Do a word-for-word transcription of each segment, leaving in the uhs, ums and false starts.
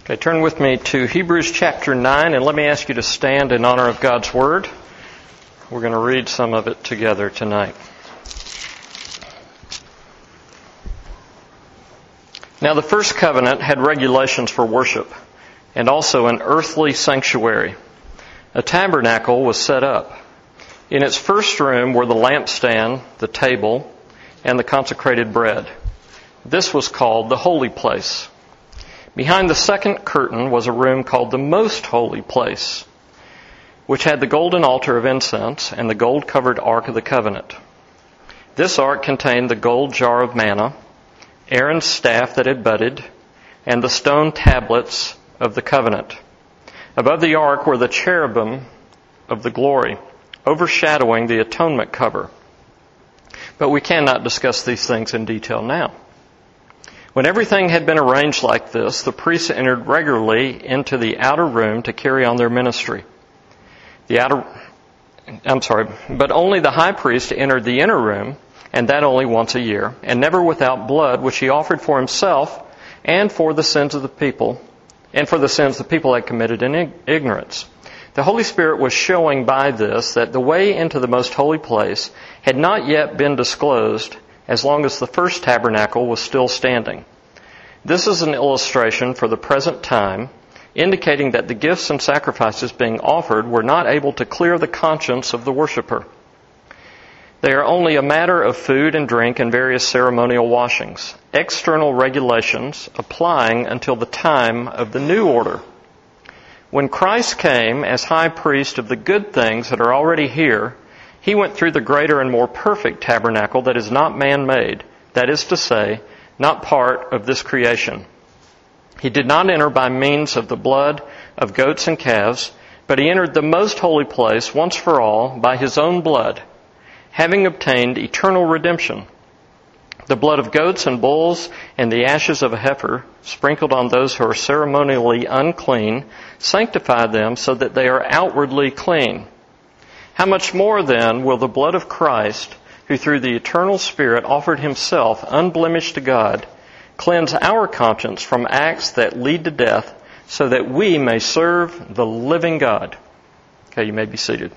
Okay, turn with me to Hebrews chapter nine, and let me ask you to stand in honor of God's Word. We're going to read some of it together tonight. Now the first covenant had regulations for worship, and also an earthly sanctuary. A tabernacle was set up. In its first room were the lampstand, the table, and the consecrated bread. This was called the holy place. Behind the second curtain was a room called the most holy place, which had the golden altar of incense and the gold-covered ark of the covenant. This ark contained the gold jar of manna, Aaron's staff that had budded, and the stone tablets of the covenant. Above the ark were the cherubim of the glory, overshadowing the atonement cover. But we cannot discuss these things in detail now. When everything had been arranged like this, the priests entered regularly into the outer room to carry on their ministry. The outer, I'm sorry, but only the high priest entered the inner room, and that only once a year, and never without blood, which he offered for himself and for the sins of the people, and for the sins the people had committed in ignorance. The Holy Spirit was showing by this that the way into the most holy place had not yet been disclosed as long as the first tabernacle was still standing. This is an illustration for the present time, indicating that the gifts and sacrifices being offered were not able to clear the conscience of the worshiper. They are only a matter of food and drink and various ceremonial washings, external regulations applying until the time of the new order. When Christ came as high priest of the good things that are already here, He went through the greater and more perfect tabernacle that is not man-made, that is to say, not part of this creation. He did not enter by means of the blood of goats and calves, but He entered the most holy place once for all by His own blood, having obtained eternal redemption. The blood of goats and bulls and the ashes of a heifer, sprinkled on those who are ceremonially unclean, sanctify them so that they are outwardly clean. How much more then will the blood of Christ, who through the eternal Spirit offered Himself unblemished to God, cleanse our conscience from acts that lead to death, so that we may serve the living God? Okay, you may be seated.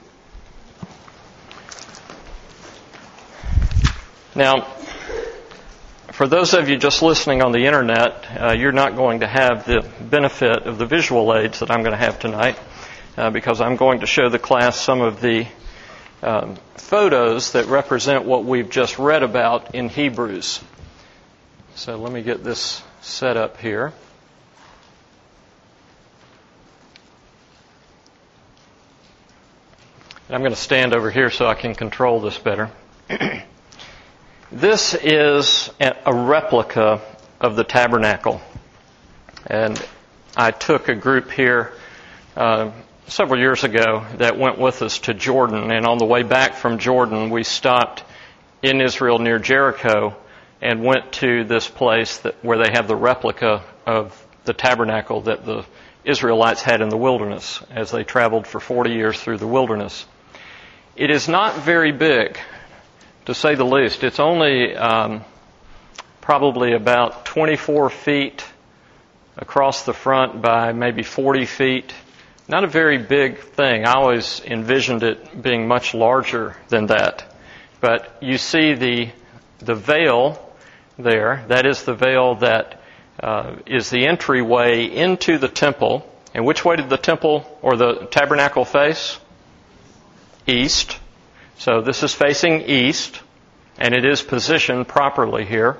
Now, for those of you just listening on the internet, uh, you're not going to have the benefit of the visual aids that I'm going to have tonight. Uh, because I'm going to show the class some of the um, photos that represent what we've just read about in Hebrews. So let me get this set up here. I'm going to stand over here so I can control this better. This is a replica of the tabernacle. And I took a group here uh, several years ago that went with us to Jordan, and on the way back from Jordan we stopped in Israel near Jericho and went to this place that, where they have the replica of the tabernacle that the Israelites had in the wilderness as they traveled for forty years through the wilderness. It is not very big, to say the least. It's only um, probably about twenty-four feet across the front by maybe forty feet. Not a very big thing. I always envisioned it being much larger than that. But you see the the veil there. That is the veil that uh, is the entryway into the temple. And which way did the temple or the tabernacle face? East. So this is facing east, and it is positioned properly here.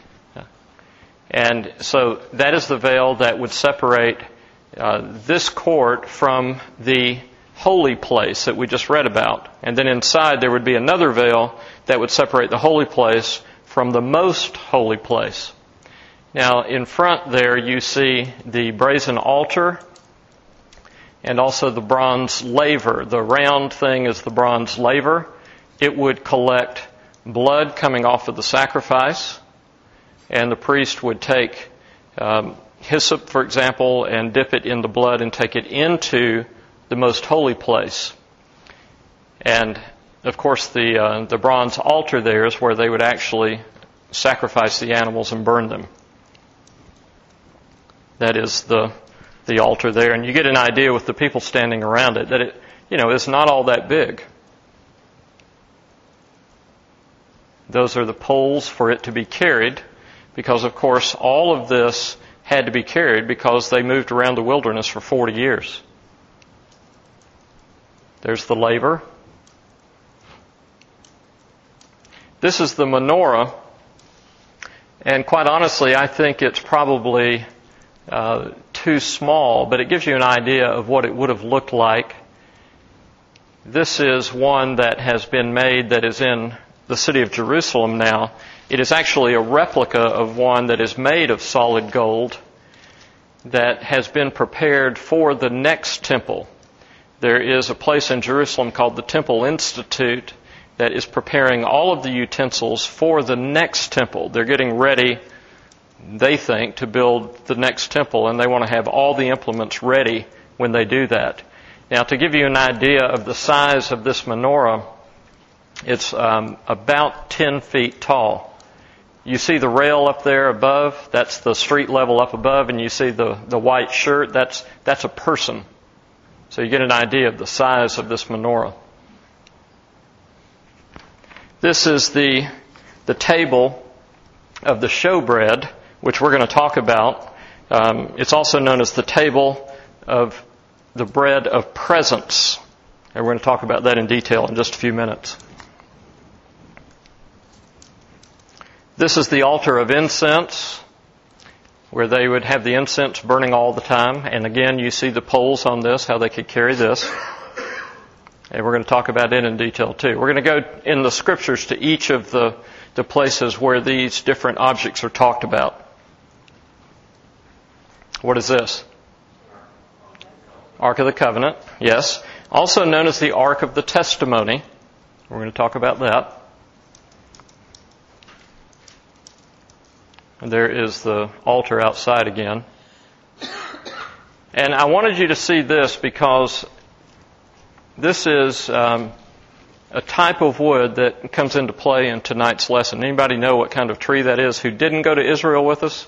And so that is the veil that would separate Uh, this court from the holy place that we just read about. And then inside there would be another veil that would separate the holy place from the most holy place. Now in front there you see the brazen altar and also the bronze laver. The round thing is the bronze laver. It would collect blood coming off of the sacrifice, and the priest would take um, hyssop, for example, and dip it in the blood and take it into the most holy place. And, of course, the uh, the bronze altar there is where they would actually sacrifice the animals and burn them. That is the the altar there, and you get an idea with the people standing around it that it, you know, is not all that big. Those are the poles for it to be carried, because of course all of this had to be carried because they moved around the wilderness for forty years. There's the laver. This is the menorah, and quite honestly, I think it's probably uh, too small, but it gives you an idea of what it would have looked like. This is one that has been made that is in the city of Jerusalem now. It is actually a replica of one that is made of solid gold that has been prepared for the next temple. There is a place in Jerusalem called the Temple Institute that is preparing all of the utensils for the next temple. They're getting ready, they think, to build the next temple, and they want to have all the implements ready when they do that. Now, to give you an idea of the size of this menorah, it's um, about ten feet tall. You see the rail up there above, that's the street level up above, and you see the, the white shirt, that's that's a person. So you get an idea of the size of this menorah. This is the the table of the showbread, which we're going to talk about. Um, it's also known as the table of the bread of presence. And we're going to talk about that in detail in just a few minutes. This is the altar of incense, where they would have the incense burning all the time. And again, you see the poles on this, how they could carry this. And we're going to talk about it in detail too. We're going to go in the scriptures to each of the, the places where these different objects are talked about. What is this? Ark of the Covenant, yes. Also known as the Ark of the Testimony. We're going to talk about that. And there is the altar outside again. And I wanted you to see this because this is um, a type of wood that comes into play in tonight's lesson. Anybody know what kind of tree that is who didn't go to Israel with us?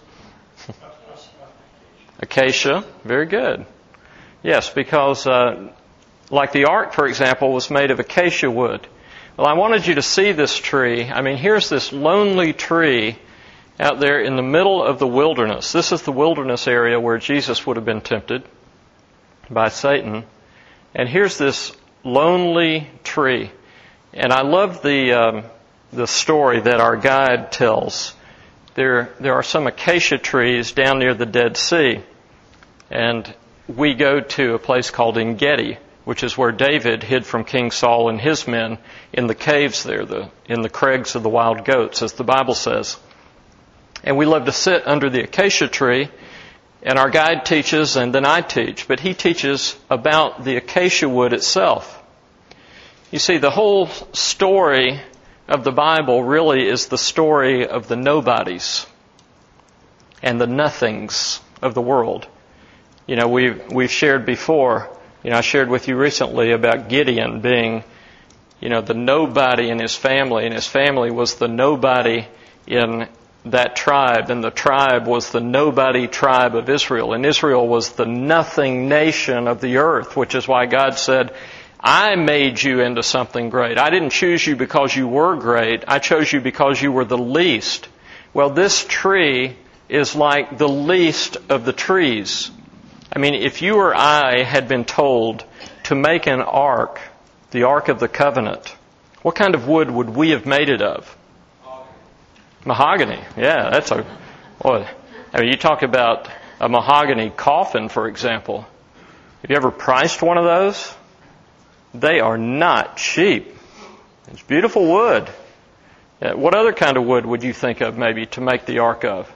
Acacia. Very good. Yes, because uh, like the ark, for example, was made of acacia wood. Well, I wanted you to see this tree. I mean, here's this lonely tree out there in the middle of the wilderness. This is the wilderness area where Jesus would have been tempted by Satan. And here's this lonely tree. And I love the um, the story that our guide tells. There there are some acacia trees down near the Dead Sea. And we go to a place called En-Gedi, which is where David hid from King Saul and his men in the caves there, the in the crags of the wild goats, as the Bible says. And we love to sit under the acacia tree, and our guide teaches, and then I teach, but he teaches about the acacia wood itself. You see, the whole story of the Bible really is the story of the nobodies and the nothings of the world. You know, we've, we've shared before, you know, I shared with you recently about Gideon being, you know, the nobody in his family, and his family was the nobody in that tribe, and the tribe was the nobody tribe of Israel, and Israel was the nothing nation of the earth, which is why God said, I made you into something great. I didn't choose you because you were great. I chose you because you were the least. Well, this tree is like the least of the trees. I mean, if you or I had been told to make an ark, the Ark of the Covenant, what kind of wood would we have made it of? Mahogany. Yeah, that's a... Boy, I mean, you talk about a mahogany coffin, for example. Have you ever priced one of those? They are not cheap. It's beautiful wood. Yeah, what other kind of wood would you think of maybe to make the ark of?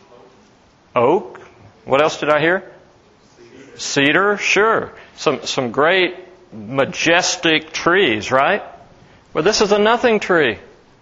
Oak. What else did I hear? Cedar. Sure. Some some great majestic trees, right? Well, this is a nothing tree.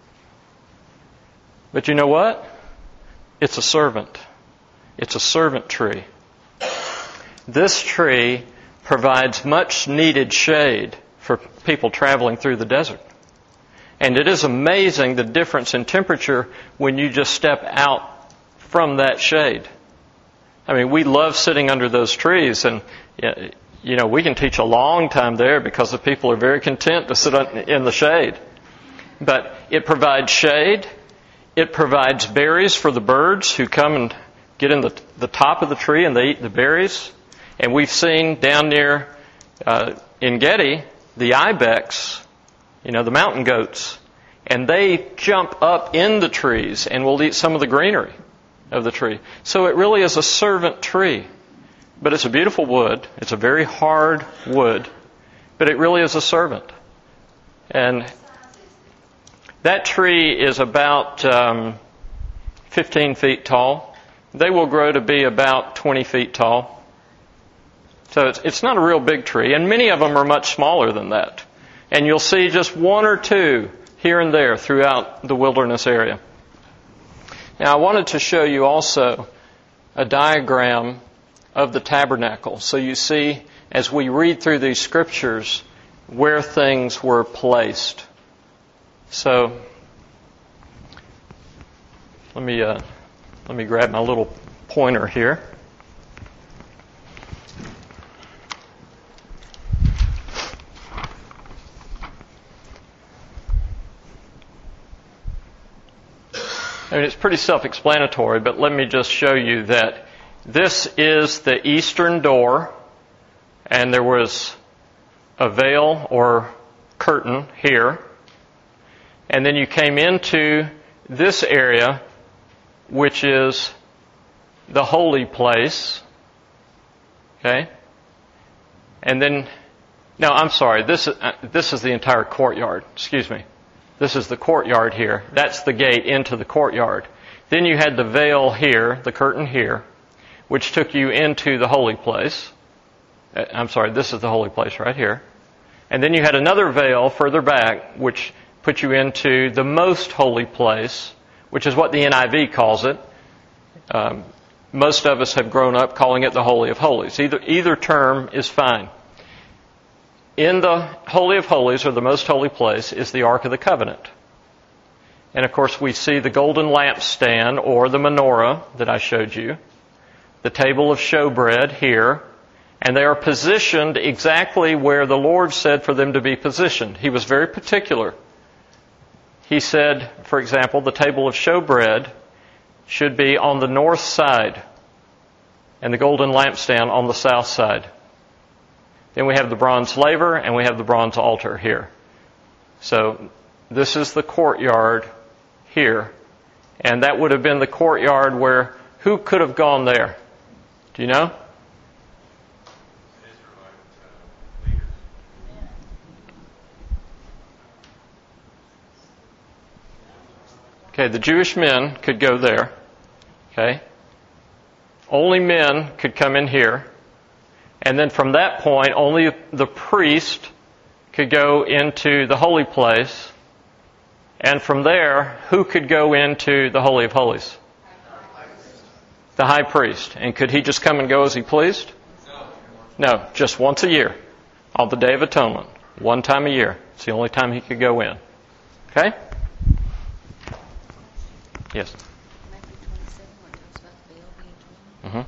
But you know what? It's a servant. It's a servant tree. This tree provides much needed shade for people traveling through the desert. And it is amazing the difference in temperature when you just step out from that shade. I mean, we love sitting under those trees, and you know, we can teach a long time there because the people are very content to sit in the shade. But it provides shade. It provides berries for the birds who come and get in the, the top of the tree and they eat the berries. And we've seen down near uh, in Getty the ibex, you know, the mountain goats, and they jump up in the trees and will eat some of the greenery of the tree. So it really is a servant tree. But it's a beautiful wood. It's a very hard wood. But it really is a servant. And that tree is about um, fifteen feet tall. They will grow to be about twenty feet tall. So it's, it's not a real big tree. And many of them are much smaller than that. And you'll see just one or two here and there throughout the wilderness area. Now I wanted to show you also a diagram of the tabernacle. So you see, as we read through these scriptures, where things were placed. So, let me uh, let me grab my little pointer here. I mean, it's pretty self-explanatory, but let me just show you that this is the eastern door, and there was a veil or curtain here. And then you came into this area, which is the holy place. Okay? And then, no, I'm sorry, this is, uh, this is the entire courtyard. Excuse me. This is the courtyard here. That's the gate into the courtyard. Then you had the veil here, the curtain here, which took you into the holy place. I'm sorry, this is the holy place right here. And then you had another veil further back, which put you into the most holy place, which is what the N I V calls it. Um, most of us have grown up calling it the Holy of Holies. Either, either term is fine. In the Holy of Holies, or the most holy place, is the Ark of the Covenant. And of course we see the golden lampstand, or the menorah that I showed you, the table of showbread here, and they are positioned exactly where the Lord said for them to be positioned. He was very particular. He said, for example, the table of showbread should be on the north side, and the golden lampstand on the south side. Then we have the bronze laver, and we have the bronze altar here. So this is the courtyard here, and that would have been the courtyard where, who could have gone there? Do you know? Okay, the Jewish men could go there. Okay? Only men could come in here. And then from that point, only the priest could go into the holy place. And from there, who could go into the Holy of Holies? The high priest. And could he just come and go as he pleased? No, just once a year. On the Day of Atonement. One time a year. It's the only time he could go in. Okay? Yes? Mm-hmm.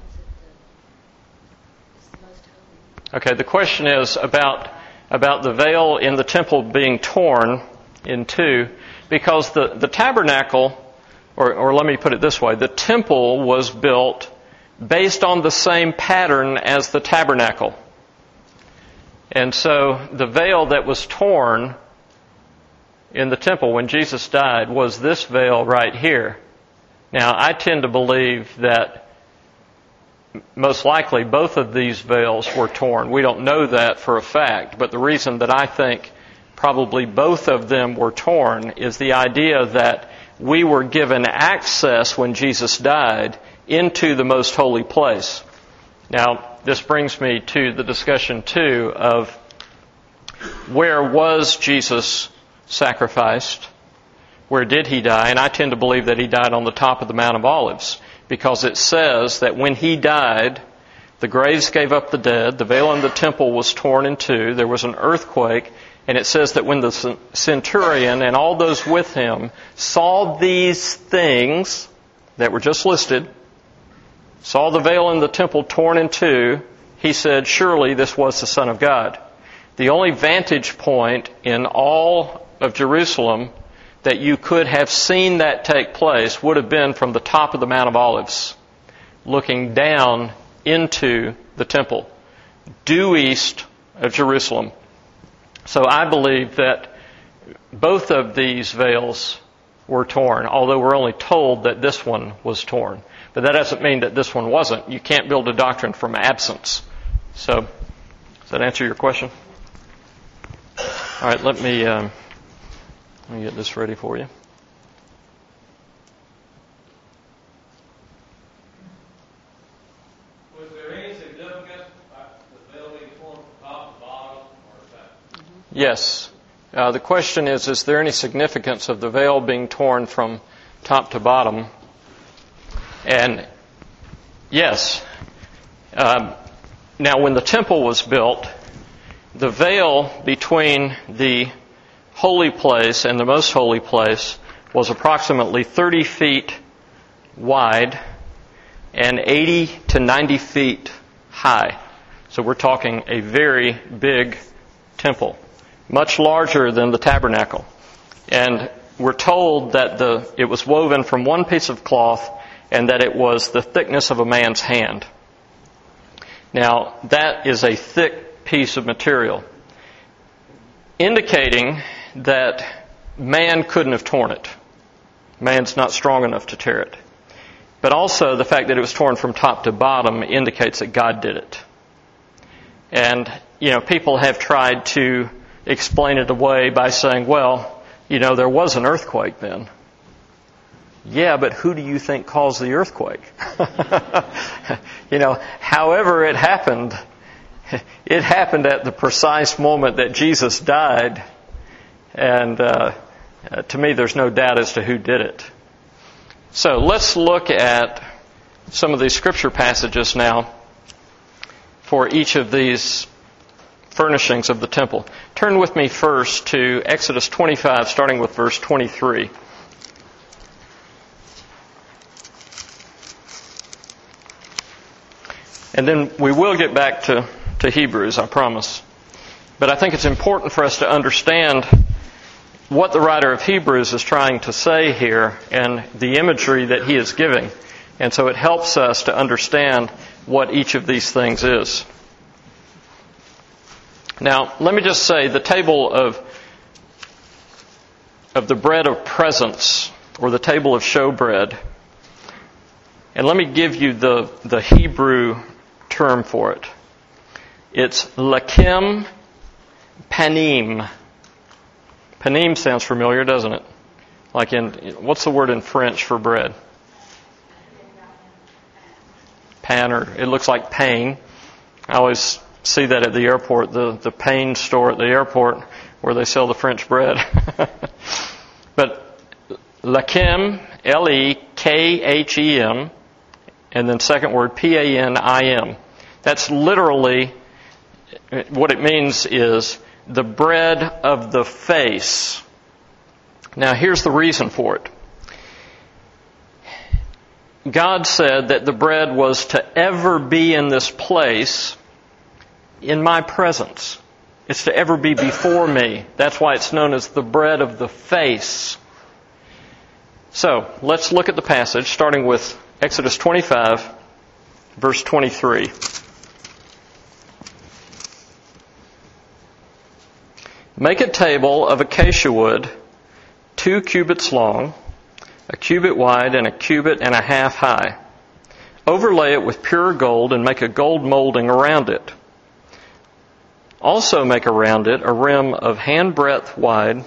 Okay, the question is about about the veil in the temple being torn in two, because the, the tabernacle, or, or let me put it this way, the temple was built based on the same pattern as the tabernacle. And so the veil that was torn in the temple when Jesus died was this veil right here. Now, I tend to believe that most likely both of these veils were torn. We don't know that for a fact, but the reason that I think probably both of them were torn is the idea that we were given access when Jesus died into the most holy place. Now, this brings me to the discussion too of where was Jesus sacrificed? Where did he die? And I tend to believe that he died on the top of the Mount of Olives, because it says that when he died, the graves gave up the dead, the veil in the temple was torn in two, there was an earthquake, and it says that when the centurion and all those with him saw these things that were just listed, saw the veil in the temple torn in two, he said, surely this was the Son of God. The only vantage point in all of Jerusalem that you could have seen that take place would have been from the top of the Mount of Olives, looking down into the temple, due east of Jerusalem. So I believe that both of these veils were torn, although we're only told that this one was torn. But that doesn't mean that this one wasn't. You can't build a doctrine from absence. So, does that answer your question? All right, let me, um, let me get this ready for you. Was there any significance about the veil being torn from top to bottom, or is that? Yes. Uh, the question is, is there any significance of the veil being torn from top to bottom? And yes. Um, now, when the temple was built, the veil between the holy place and the most holy place was approximately thirty feet wide and eighty to ninety feet high. So we're talking a very big temple, much larger than the tabernacle. And we're told that the it was woven from one piece of cloth and that it was the thickness of a man's hand. Now, that is a thick piece of material, indicating that man couldn't have torn it. Man's not strong enough to tear it. But also the fact that it was torn from top to bottom indicates that God did it. And, you know, people have tried to explain it away by saying, well, you know, there was an earthquake then. Yeah, but who do you think caused the earthquake? You know, however it happened, it happened at the precise moment that Jesus died. And uh, to me, there's no doubt as to who did it. So let's look at some of these scripture passages now for each of these furnishings of the temple. Turn with me first to Exodus twenty-five, starting with verse twenty-three. And then we will get back to, to Hebrews, I promise. But I think it's important for us to understand what the writer of Hebrews is trying to say here and the imagery that he is giving. And so it helps us to understand what each of these things is. Now, let me just say the table of, of the bread of presence, or the table of showbread, and let me give you the, the Hebrew term for it. It's lakim panim. Panim sounds familiar, doesn't it? Like in, what's the word in French for bread? Pan, or it looks like pain. I always see that at the airport, the, the pain store at the airport where they sell the French bread. But lakim, L E K H E M, and then second word, P A N I M. That's literally, what it means is the bread of the face. Now here's the reason for it. God said that the bread was to ever be in this place in my presence. It's to ever be before me. That's why it's known as the bread of the face. So, let's look at the passage, starting with Exodus twenty-five, verse twenty-three. Make a table of acacia wood, two cubits long, a cubit wide, and a cubit and a half high. Overlay it with pure gold and make a gold molding around it. Also make around it a rim of handbreadth wide,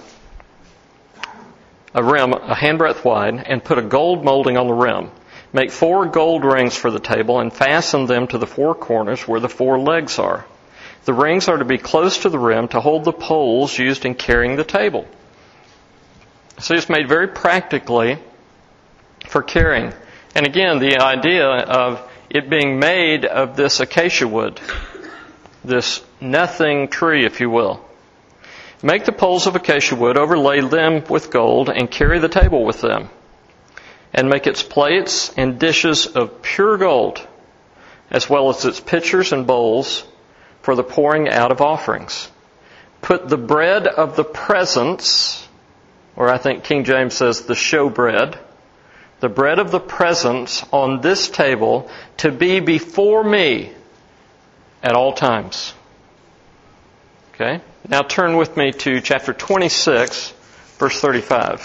a rim a handbreadth wide, and put a gold molding on the rim. Make four gold rings for the table and fasten them to the four corners where the four legs are. The rings are to be close to the rim to hold the poles used in carrying the table. So it's made very practically for carrying. And again, the idea of it being made of this acacia wood, this nothing tree, if you will. Make the poles of acacia wood, overlay them with gold, and carry the table with them. and make its plates and dishes of pure gold, as well as its pitchers and bowls for the pouring out of offerings. Put the bread of the presence, or I think King James says the showbread, the bread of the presence on this table to be before me at all times. Okay? Now turn with me to chapter twenty-six, verse thirty-five.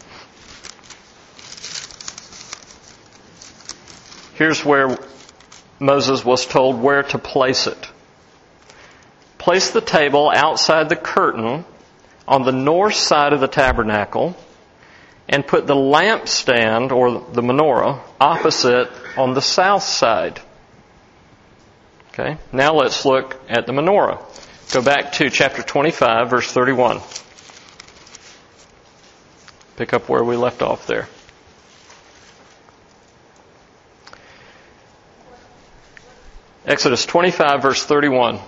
Here's where Moses was told where to place it. Place the table outside the curtain on the north side of the tabernacle and put the lampstand, or the menorah, opposite on the south side. Okay, now let's look at the menorah. Go back to chapter twenty-five, verse thirty-one. Pick up where we left off there. Exodus twenty-five, verse thirty-one.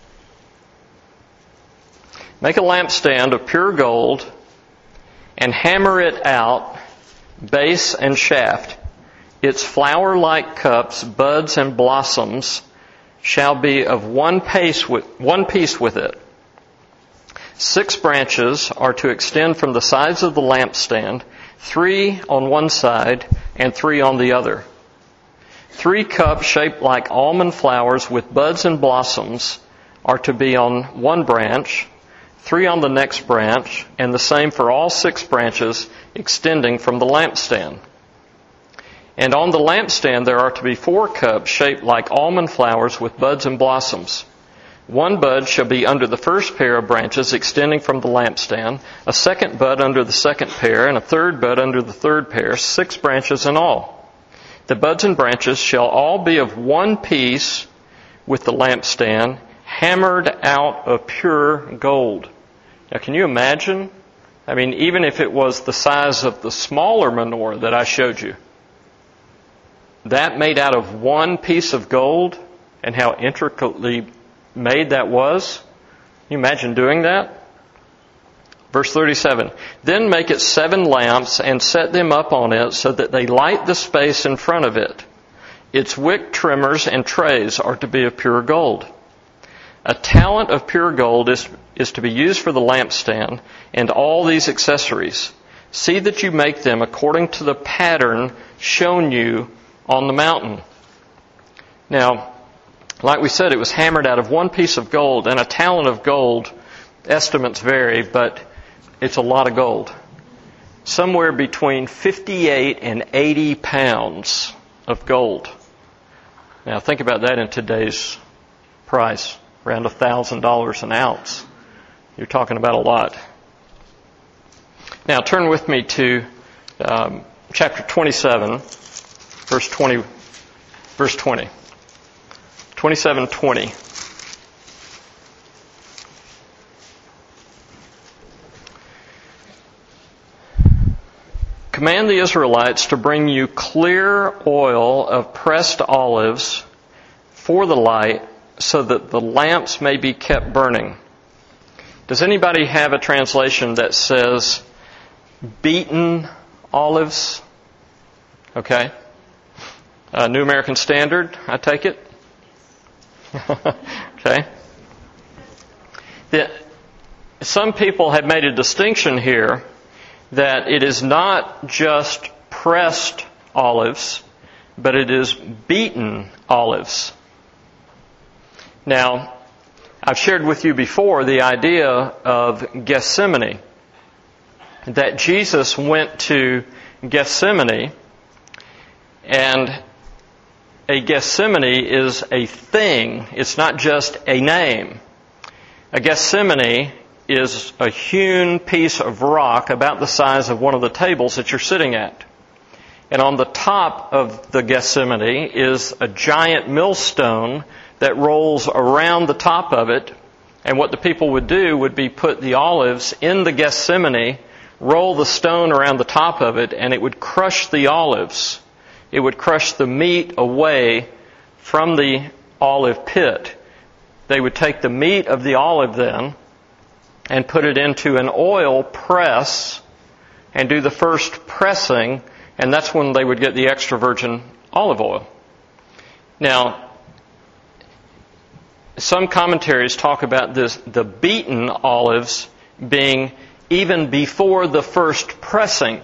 Make a lampstand of pure gold and hammer it out, base and shaft. Its flower-like cups, buds, and blossoms shall be of one piece with, one piece with it. Six branches are to extend from the sides of the lampstand, three on one side and three on the other. Three cups shaped like almond flowers with buds and blossoms are to be on one branch, three on the next branch, and the same for all six branches extending from the lampstand. And on the lampstand there are to be four cups shaped like almond flowers with buds and blossoms. One bud shall be under the first pair of branches extending from the lampstand, a second bud under the second pair, and a third bud under the third pair, six branches in all. The buds and branches shall all be of one piece with the lampstand, hammered out of pure gold. Now, can you imagine? I mean, even if it was the size of the smaller menorah that I showed you, that made out of one piece of gold, and how intricately made that was. Can you imagine doing that? Verse thirty-seven, then make it seven lamps and set them up on it so that they light the space in front of it. Its wick trimmers and trays are to be of pure gold. A talent of pure gold is, is to be used for the lampstand and all these accessories. See that you make them according to the pattern shown you on the mountain. Now, like we said, it was hammered out of one piece of gold, and a talent of gold, estimates vary, but it's a lot of gold. Somewhere between fifty-eight and eighty pounds of gold. Now think about that in today's price, around one thousand dollars an ounce. You're talking about a lot. Now turn with me to um, chapter twenty-seven, verse twenty. Verse twenty. twenty-seven twenty. Command the Israelites to bring you clear oil of pressed olives for the light, so that the lamps may be kept burning. Does anybody have a translation that says beaten olives? Okay. Uh, New American Standard, I take it? Okay. The, some people have made a distinction here that it is not just pressed olives, but it is beaten olives. Now, I've shared with you before the idea of Gethsemane, that Jesus went to Gethsemane, and a Gethsemane is a thing. It's not just a name. A Gethsemane is a hewn piece of rock about the size of one of the tables that you're sitting at. And on the top of the Gethsemane is a giant millstone that rolls around the top of it. And what the people would do would be put the olives in the Gethsemane, roll the stone around the top of it, and it would crush the olives. It would crush the meat away from the olive pit. They would take the meat of the olive then and put it into an oil press and do the first pressing And that's when they would get the extra virgin olive oil. Now, some commentaries talk about this, the beaten olives being even before the first pressing.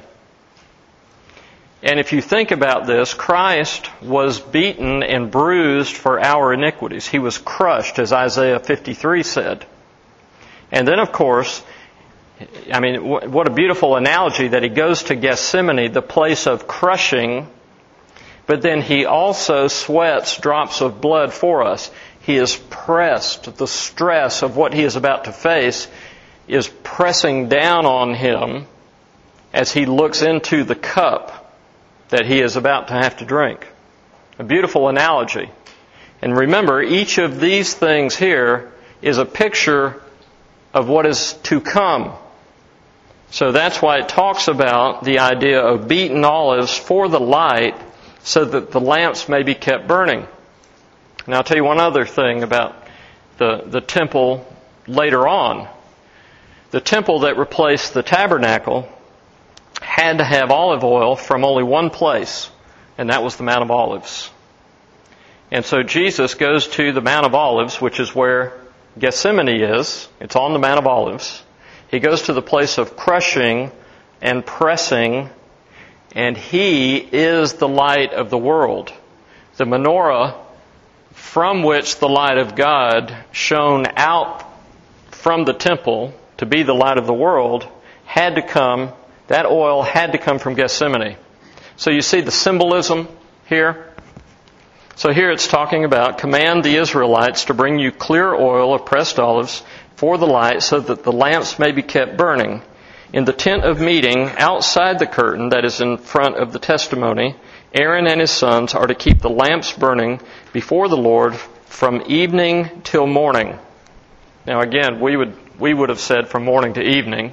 And if you think about this, Christ was beaten and bruised for our iniquities. He was crushed, as Isaiah fifty-three said. And then, of course, I mean, what a beautiful analogy that he goes to Gethsemane, the place of crushing, but then he also sweats drops of blood for us. He is pressed. The stress of what he is about to face is pressing down on him as he looks into the cup that he is about to have to drink. A beautiful analogy. And remember, each of these things here is a picture of what is to come. So that's why it talks about the idea of beaten olives for the light so that the lamps may be kept burning. Now I'll tell you one other thing about the, the temple later on. The temple that replaced the tabernacle had to have olive oil from only one place, and that was the Mount of Olives. And so Jesus goes to the Mount of Olives, which is where Gethsemane is. It's on the Mount of Olives. He goes to the place of crushing and pressing, and He is the light of the world. The menorah from which the light of God shone out from the temple to be the light of the world had to come, that oil had to come from Gethsemane. So you see the symbolism here? So here it's talking about, command the Israelites to bring you clear oil of pressed olives for the light so that the lamps may be kept burning. In the tent of meeting, outside the curtain that is in front of the testimony, Aaron and his sons are to keep the lamps burning before the Lord from evening till morning. Now again, we would we would have said from morning to evening,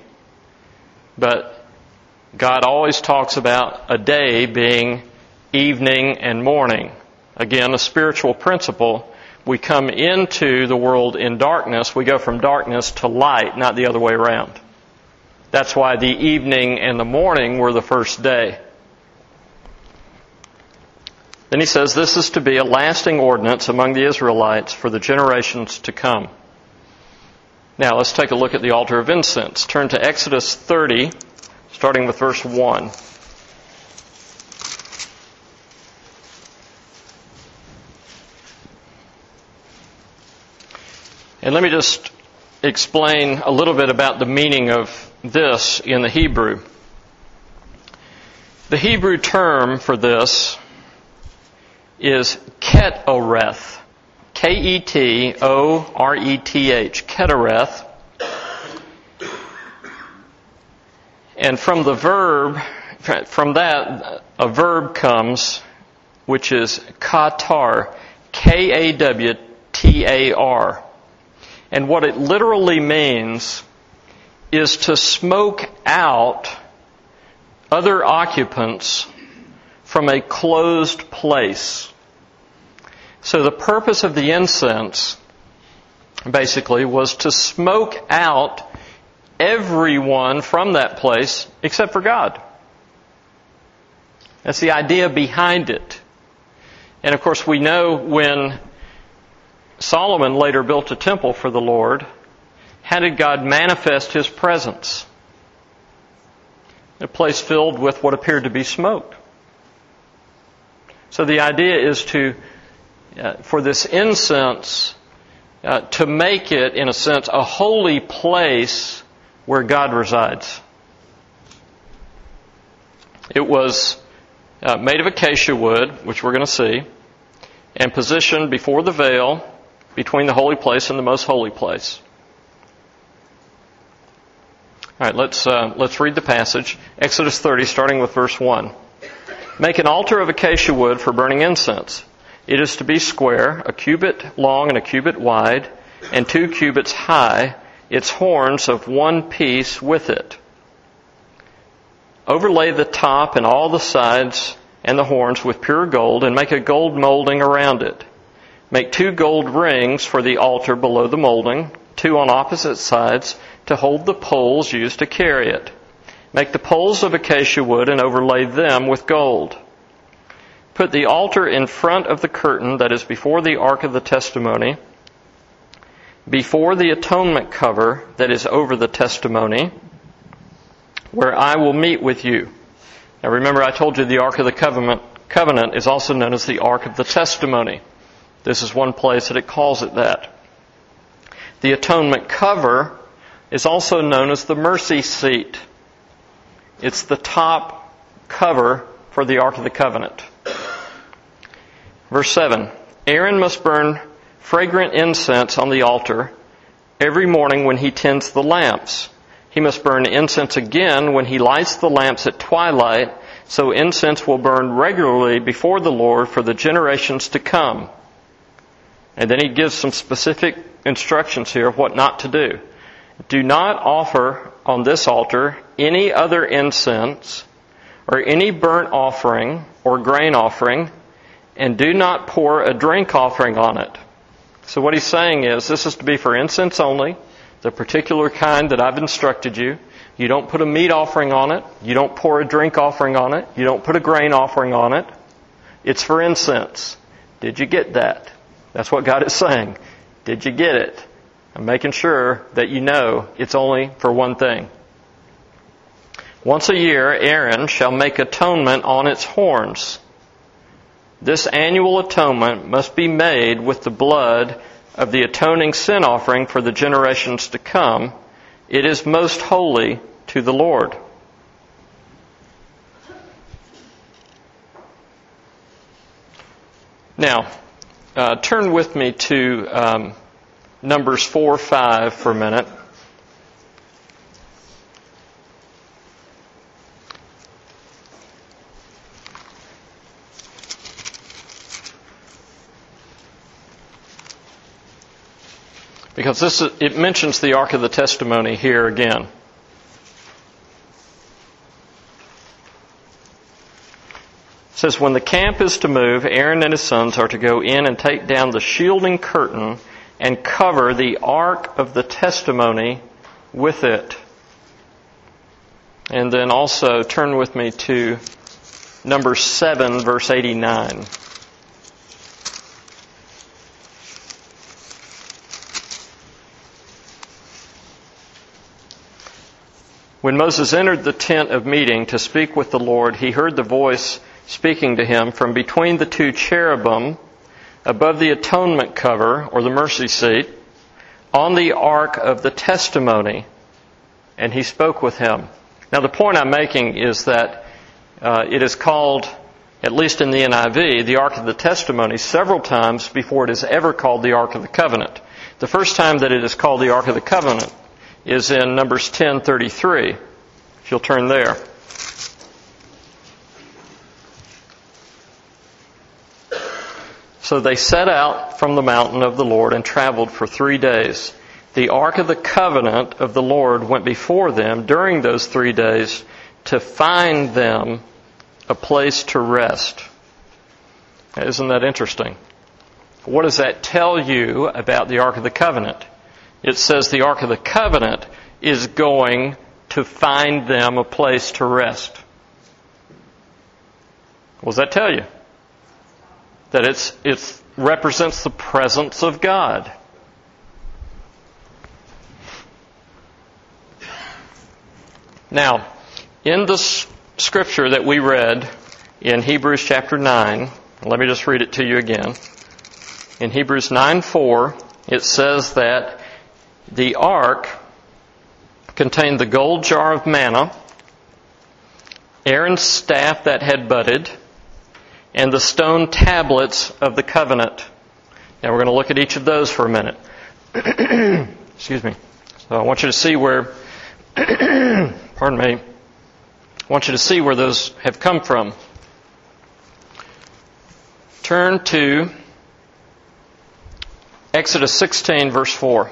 but God always talks about a day being evening and morning. Again, a spiritual principle. We come into the world in darkness. We go from darkness to light, not the other way around. That's why the evening and the morning were the first day. Then he says, this is to be a lasting ordinance among the Israelites for the generations to come. Now let's take a look at the altar of incense. Turn to Exodus thirty, starting with verse one. And let me just explain a little bit about the meaning of this in the Hebrew. The Hebrew term for this is ketoreth. K E T O R E T H. Ketoreth. And from the verb, from that, a verb comes, which is katar. K A W T A R. And what it literally means is to smoke out other occupants from a closed place. So the purpose of the incense, basically, was to smoke out everyone from that place except for God. That's the idea behind it. And of course we know when Solomon later built a temple for the Lord, how did God manifest His presence? A place filled with what appeared to be smoke. So the idea is to, uh, for this incense, uh, to make it, in a sense, a holy place where God resides. It was uh, made of acacia wood, which we're going to see, and positioned before the veil, between the holy place and the most holy place. All right, let's uh, let's read the passage. Exodus thirty, starting with verse one. Make an altar of acacia wood for burning incense. It is to be square, a cubit long and a cubit wide, and two cubits high, its horns of one piece with it. Overlay the top and all the sides and the horns with pure gold, and make a gold molding around it. Make two gold rings for the altar below the molding, two on opposite sides, to hold the poles used to carry it. Make the poles of acacia wood and overlay them with gold. Put the altar in front of the curtain that is before the ark of the testimony, before the atonement cover that is over the testimony, where I will meet with you. Now remember, I told you the ark of the covenant, covenant is also known as the ark of the testimony. This is one place that it calls it that. The atonement cover is also known as the mercy seat. It's the top cover for the ark of the covenant. Verse seven, Aaron must burn fragrant incense on the altar every morning when he tends the lamps. He must burn incense again when he lights the lamps at twilight, so incense will burn regularly before the Lord for the generations to come. And then he gives some specific instructions here of what not to do. Do not offer on this altar any other incense or any burnt offering or grain offering, and do not pour a drink offering on it. So what he's saying is, this is to be for incense only, the particular kind that I've instructed you. You don't put a meat offering on it. You don't pour a drink offering on it. You don't put a grain offering on it. It's for incense. Did you get that? That's what God is saying. Did you get it? I'm making sure that you know it's only for one thing. Once a year, Aaron shall make atonement on its horns. This annual atonement must be made with the blood of the atoning sin offering for the generations to come. It is most holy to the Lord. Now, uh, turn with me to um, Numbers four five for a minute. Because this is, it mentions the Ark of the Testimony here again. It says, when the camp is to move, Aaron and his sons are to go in and take down the shielding curtain and cover the Ark of the Testimony with it. And then also turn with me to Numbers seven, verse eighty-nine. When Moses entered the tent of meeting to speak with the Lord, he heard the voice speaking to him from between the two cherubim above the atonement cover, or the mercy seat, on the ark of the testimony, and he spoke with him. Now the point I'm making is that uh, it is called, at least in the N I V, the ark of the testimony several times before it is ever called the ark of the covenant. The first time that it is called the ark of the covenant is in Numbers ten thirty-three. If you'll turn there. So they set out from the mountain of the Lord and traveled for three days. The ark of the covenant of the Lord went before them during those three days to find them a place to rest. Isn't that interesting? What does that tell you about the ark of the covenant? It says the Ark of the Covenant is going to find them a place to rest. What does that tell you? That it's it represents the presence of God. Now, in the scripture that we read in Hebrews chapter nine, let me just read it to you again. In Hebrews nine four, it says that the ark contained the gold jar of manna, Aaron's staff that had budded, and the stone tablets of the covenant. Now we're going to look at each of those for a minute. Excuse me. So I want you to see where, pardon me, I want you to see where those have come from. Turn to Exodus sixteen, verse four.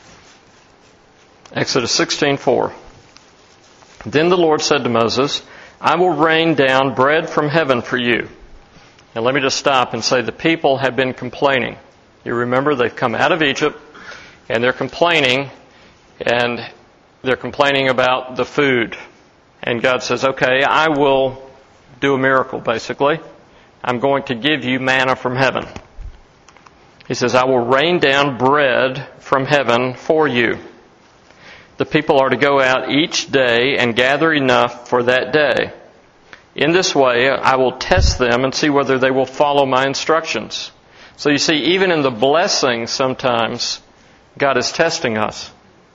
Exodus sixteen four. Then the Lord said to Moses, I will rain down bread from heaven for you. And let me just stop and say the people have been complaining. You remember they've come out of Egypt and they're complaining, and they're complaining about the food. And God says, okay, I will do a miracle, basically. I'm going to give you manna from heaven. He says, I will rain down bread from heaven for you. The people are to go out each day and gather enough for that day. In this way, I will test them and see whether they will follow my instructions. So you see, even in the blessing, sometimes God is testing us.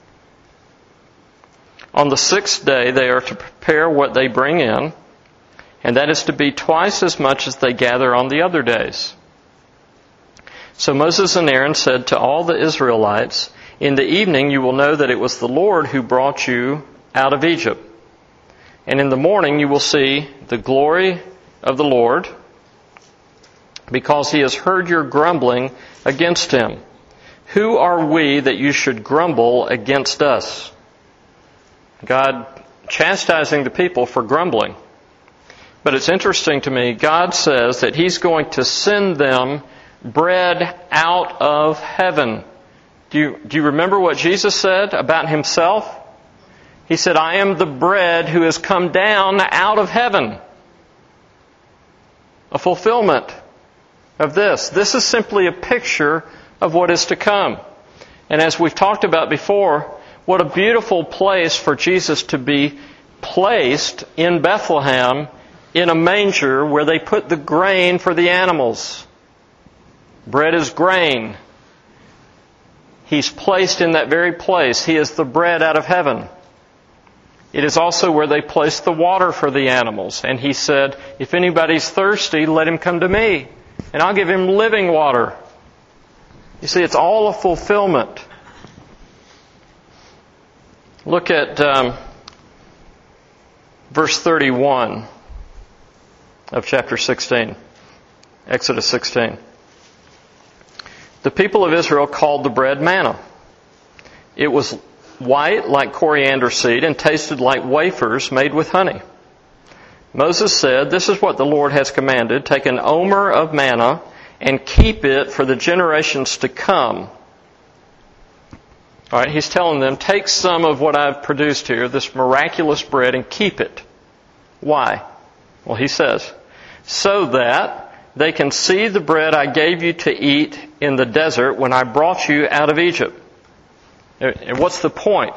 On the sixth day, they are to prepare what they bring in, and that is to be twice as much as they gather on the other days. So Moses and Aaron said to all the Israelites, in the evening you will know that it was the Lord who brought you out of Egypt. And in the morning you will see the glory of the Lord, because he has heard your grumbling against him. Who are we that you should grumble against us? God chastising the people for grumbling. But it's interesting to me, God says that he's going to send them bread out of heaven. Do you, do you remember what Jesus said about himself? He said, I am the bread who has come down out of heaven. A fulfillment of this. This is simply a picture of what is to come. And as we've talked about before, what a beautiful place for Jesus to be placed in Bethlehem in a manger where they put the grain for the animals. Bread is grain. He's placed in that very place. He is the bread out of heaven. It is also where they placed the water for the animals. And he said, if anybody's thirsty, let him come to me, and I'll give him living water. You see, it's all a fulfillment. Look at um, verse thirty-one of chapter sixteen, Exodus sixteen. The people of Israel called the bread manna. It was white like coriander seed and tasted like wafers made with honey. Moses said, this is what the Lord has commanded. Take an omer of manna and keep it for the generations to come. All right, he's telling them, take some of what I've produced here, this miraculous bread, and keep it. Why? Well, he says, so that they can see the bread I gave you to eat in the desert when I brought you out of Egypt. And what's the point?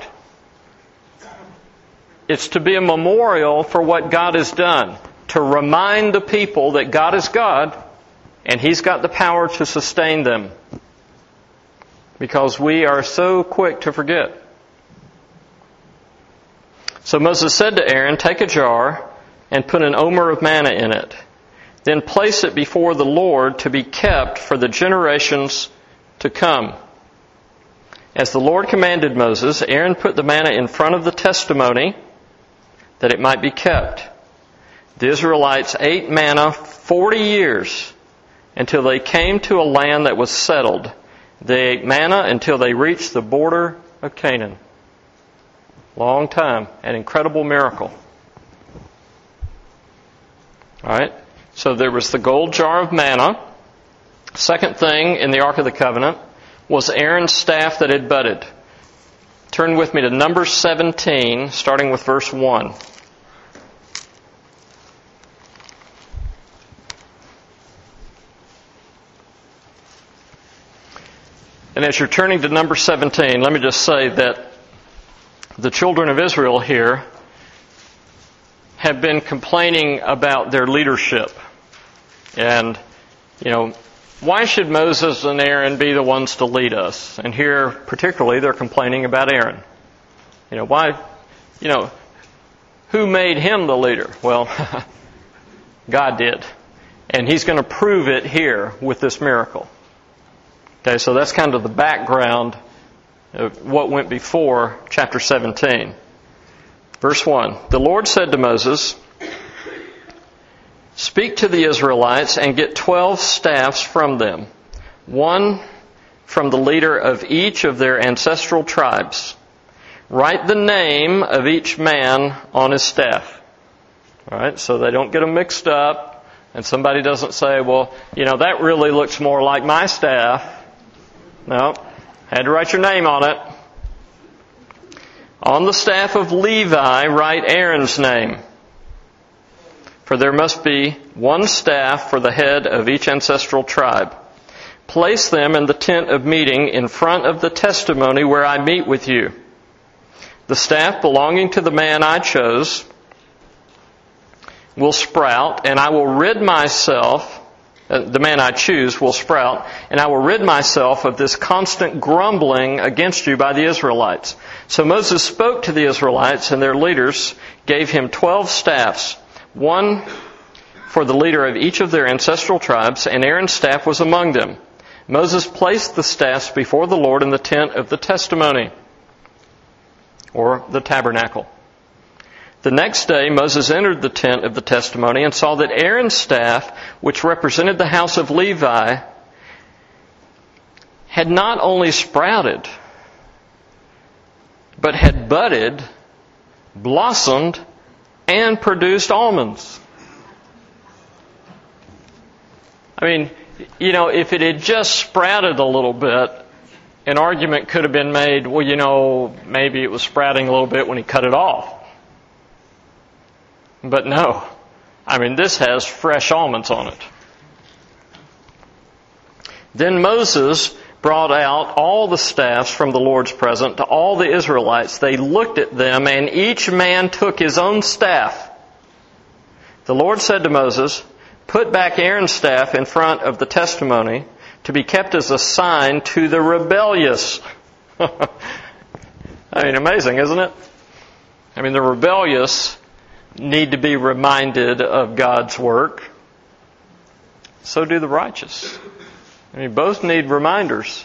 It's to be a memorial for what God has done. To remind the people that God is God and He's got the power to sustain them. Because we are so quick to forget. So Moses said to Aaron, take a jar and put an omer of manna in it. Then place it before the Lord to be kept for the generations to come. As the Lord commanded Moses, Aaron put the manna in front of the testimony that it might be kept. The Israelites ate manna forty years until they came to a land that was settled. They ate manna until they reached the border of Canaan. Long time. An incredible miracle. All right. So there was the gold jar of manna. Second thing in the Ark of the Covenant was Aaron's staff that had budded. Turn with me to Numbers seventeen, starting with verse one. And as you're turning to Numbers seventeen, let me just say that the children of Israel here have been complaining about their leadership. And, you know, why should Moses and Aaron be the ones to lead us? And here, particularly, they're complaining about Aaron. You know, why, you know, who made him the leader? Well, God did. And He's going to prove it here with this miracle. Okay, so that's kind of the background of what went before chapter seventeen. Verse one, the Lord said to Moses, speak to the Israelites and get twelve staffs from them, one from the leader of each of their ancestral tribes. Write the name of each man on his staff. All right, so they don't get them mixed up, and somebody doesn't say, well, you know, that really looks more like my staff. No, had to write your name on it. On the staff of Levi, write Aaron's name. For there must be one staff for the head of each ancestral tribe. Place them in the tent of meeting in front of the testimony where I meet with you. The staff belonging to the man I chose will sprout, and I will rid myself, uh, the man I choose will sprout, and I will rid myself of this constant grumbling against you by the Israelites. So Moses spoke to the Israelites, and their leaders gave him twelve staffs, one for the leader of each of their ancestral tribes, and Aaron's staff was among them. Moses placed the staffs before the Lord in the tent of the testimony, or the tabernacle. The next day Moses entered the tent of the testimony and saw that Aaron's staff, which represented the house of Levi, had not only sprouted, but had budded, blossomed, and produced almonds. I mean, you know, if it had just sprouted a little bit, an argument could have been made, well, you know, maybe it was sprouting a little bit when he cut it off. But no. I mean, this has fresh almonds on it. Then Moses brought out all the staffs from the Lord's presence to all the Israelites. They looked at them, and each man took his own staff. The Lord said to Moses, "Put back Aaron's staff in front of the testimony to be kept as a sign to the rebellious." I mean, amazing, isn't it? I mean, the rebellious need to be reminded of God's work. So do the righteous. I mean, both need reminders.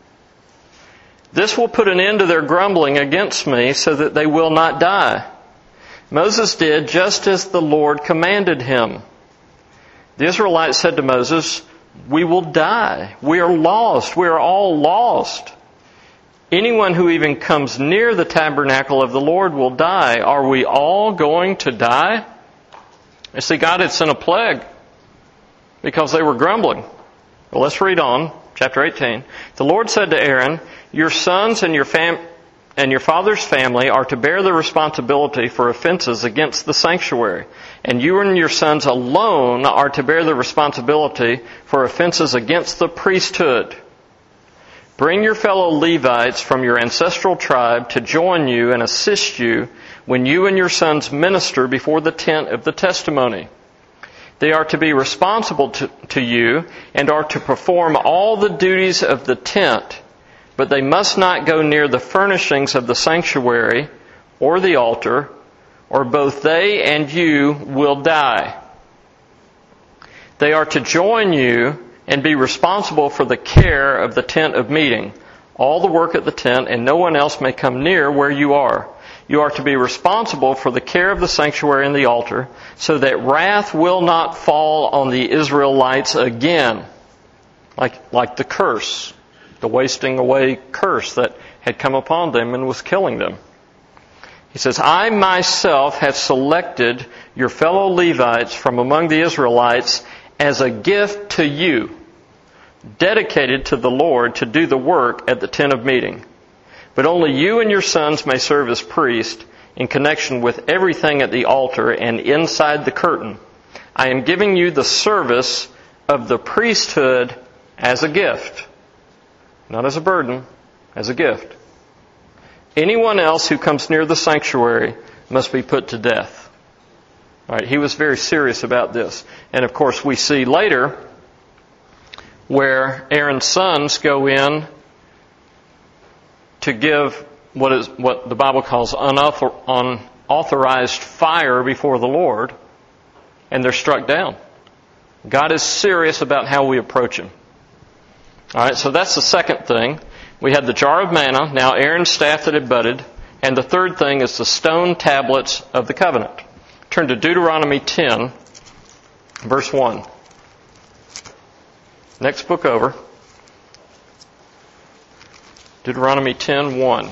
"This will put an end to their grumbling against me so that they will not die." Moses did just as the Lord commanded him. The Israelites said to Moses, "We will die. We are lost. We are all lost. Anyone who even comes near the tabernacle of the Lord will die. Are we all going to die?" You see, God had sent a plague because they were grumbling. Well, let's read on, chapter eighteen. The Lord said to Aaron, "Your sons and your fam- and your father's family are to bear the responsibility for offenses against the sanctuary, and you and your sons alone are to bear the responsibility for offenses against the priesthood. Bring your fellow Levites from your ancestral tribe to join you and assist you when you and your sons minister before the tent of the testimony. They are to be responsible to, to you and are to perform all the duties of the tent, but they must not go near the furnishings of the sanctuary or the altar, or both they and you will die. They are to join you and be responsible for the care of the tent of meeting, all the work at the tent, and no one else may come near where you are. You are to be responsible for the care of the sanctuary and the altar, so that wrath will not fall on the Israelites again, like, like the curse, the wasting away curse that had come upon them and was killing them. He says, I myself have selected your fellow Levites from among the Israelites as a gift to you, dedicated to the Lord to do the work at the tent of meeting. But only you and your sons may serve as priests in connection with everything at the altar and inside the curtain. I am giving you the service of the priesthood as a gift. Not as a burden, as a gift. Anyone else who comes near the sanctuary must be put to death. All right, he was very serious about this. And of course we see later where Aaron's sons go in to give what is what the Bible calls unauthor, unauthorized fire before the Lord, and they're struck down. God is serious about how we approach Him. All right, so that's the second thing. We had the jar of manna, now Aaron's staff that had budded, and the third thing is the stone tablets of the covenant. Turn to Deuteronomy ten, verse one. Next book over. Deuteronomy ten, one.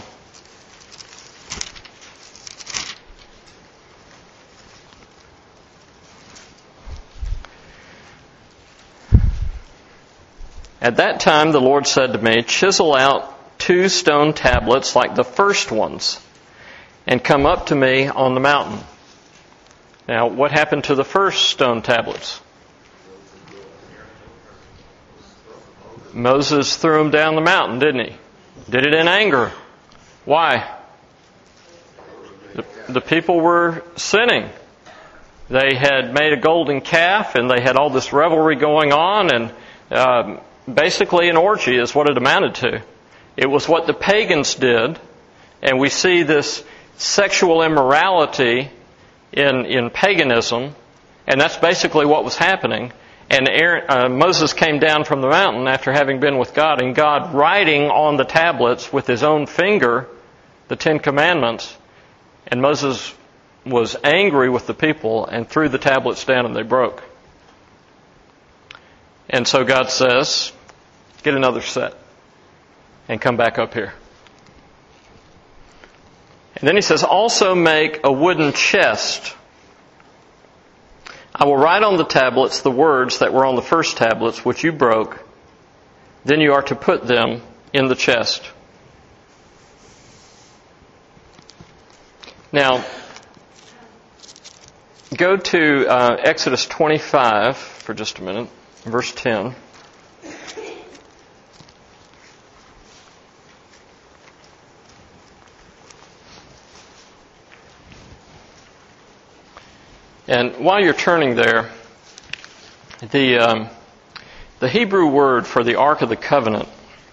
At that time the Lord said to me, chisel out two stone tablets like the first ones, and come up to me on the mountain. Now, what happened to the first stone tablets? Moses threw them down the mountain, didn't he? Did it in anger. Why? The, the people were sinning. They had made a golden calf, and they had all this revelry going on, and um, basically an orgy is what it amounted to. It was what the pagans did, and we see this sexual immorality in in paganism, and that's basically what was happening. And Aaron, uh, Moses came down from the mountain after having been with God, and God writing on the tablets with his own finger the Ten Commandments, and Moses was angry with the people and threw the tablets down and they broke. And so God says, get another set and come back up here. And then he says, also make a wooden chest. I will write on the tablets the words that were on the first tablets, which you broke. Then you are to put them in the chest. Now, go to uh, Exodus twenty-five for just a minute, verse ten. And while you're turning there, the um, the Hebrew word for the Ark of the Covenant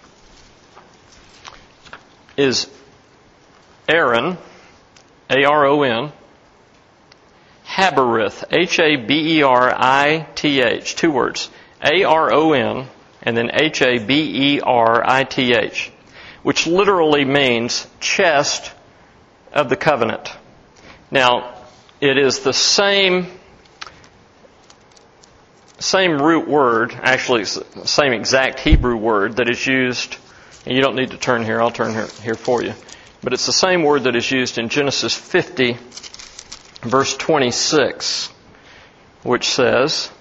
is Aaron, A R O N, Haberith, H A B E R I T H, two words, A R O N, and then H A B E R I T H, which literally means chest of the covenant. Now, it is the same same root word, actually it's the same exact Hebrew word that is used, and you don't need to turn here, I'll turn here, here for you, but it's the same word that is used in Genesis fifty, verse twenty-six, which says,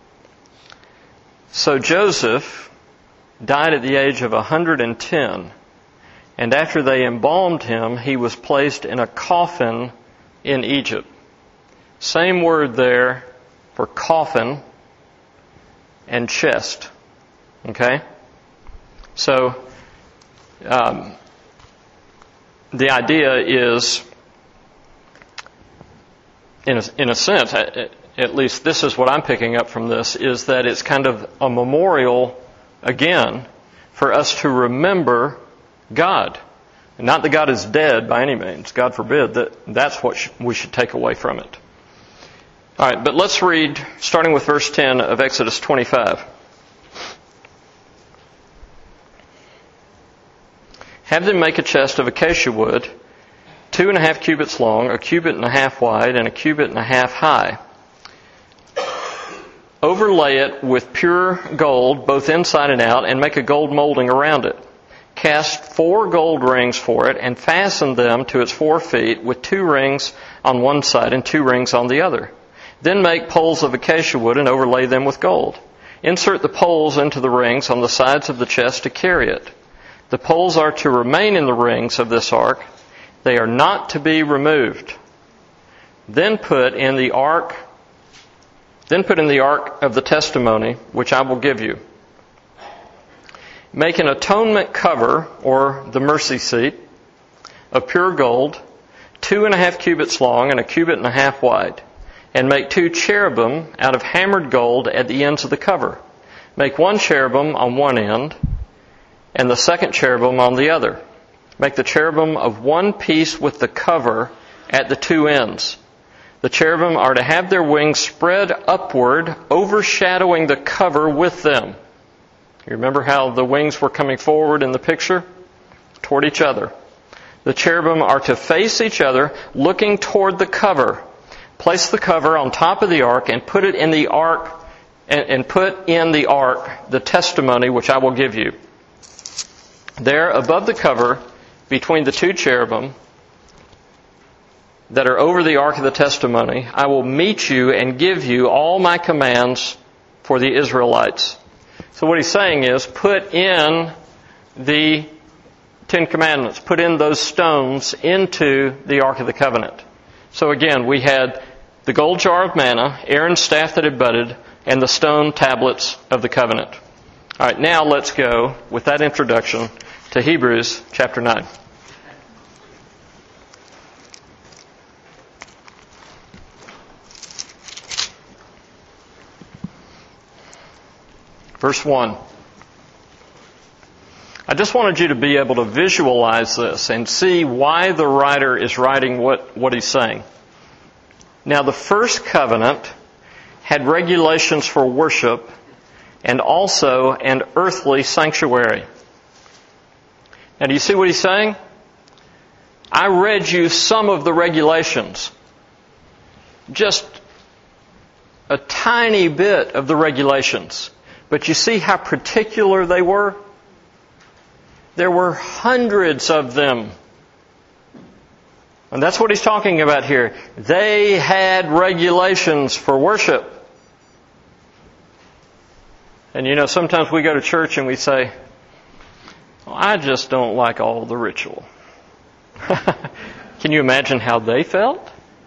so Joseph died at the age of one hundred ten, and after they embalmed him, he was placed in a coffin in Egypt. Same word there for coffin and chest. Okay? So, um, the idea is, in a, in a sense, at, at least this is what I'm picking up from this, is that it's kind of a memorial, again, for us to remember God. Not that God is dead by any means. God forbid. That that's what sh- we should take away from it. All right, but let's read, starting with verse ten of Exodus twenty-five. Have them make a chest of acacia wood, two and a half cubits long, a cubit and a half wide, and a cubit and a half high. Overlay it with pure gold, both inside and out, and make a gold molding around it. Cast four gold rings for it, and fasten them to its four feet, with two rings on one side and two rings on the other. Then make poles of acacia wood and overlay them with gold. Insert the poles into the rings on the sides of the chest to carry it. The poles are to remain in the rings of this ark. They are not to be removed. Then put in the ark, then put in the ark of the testimony, which I will give you. Make an atonement cover, or the mercy seat, of pure gold, two and a half cubits long and a cubit and a half wide. And make two cherubim out of hammered gold at the ends of the cover. Make one cherubim on one end, and the second cherubim on the other. Make the cherubim of one piece with the cover at the two ends. The cherubim are to have their wings spread upward, overshadowing the cover with them. You remember how the wings were coming forward in the picture? Toward each other. The cherubim are to face each other, looking toward the cover. Place the cover on top of the ark and put it in the ark, and, and put in the ark the testimony which I will give you. There, above the cover, between the two cherubim that are over the ark of the testimony, I will meet you and give you all my commands for the Israelites. So what he's saying is, put in the Ten Commandments, put in those stones into the Ark of the Covenant. So again, we had the gold jar of manna, Aaron's staff that had budded, and the stone tablets of the covenant. All right, now let's go, with that introduction, to Hebrews chapter nine. Verse one. I just wanted you to be able to visualize this and see why the writer is writing what, what he's saying. Now, the first covenant had regulations for worship and also an earthly sanctuary. Now, do you see what he's saying? I read you some of the regulations. Just a tiny bit of the regulations. But you see how particular they were? There were hundreds of them. And that's what he's talking about here. They had regulations for worship. And you know, sometimes we go to church and we say, well, I just don't like all the ritual. Can you imagine how they felt?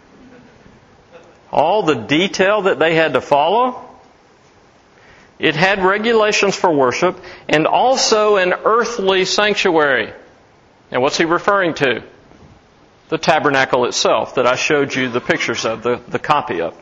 All the detail that they had to follow? It had regulations for worship and also an earthly sanctuary. And what's he referring to? The tabernacle itself that I showed you the pictures of, the, the copy of.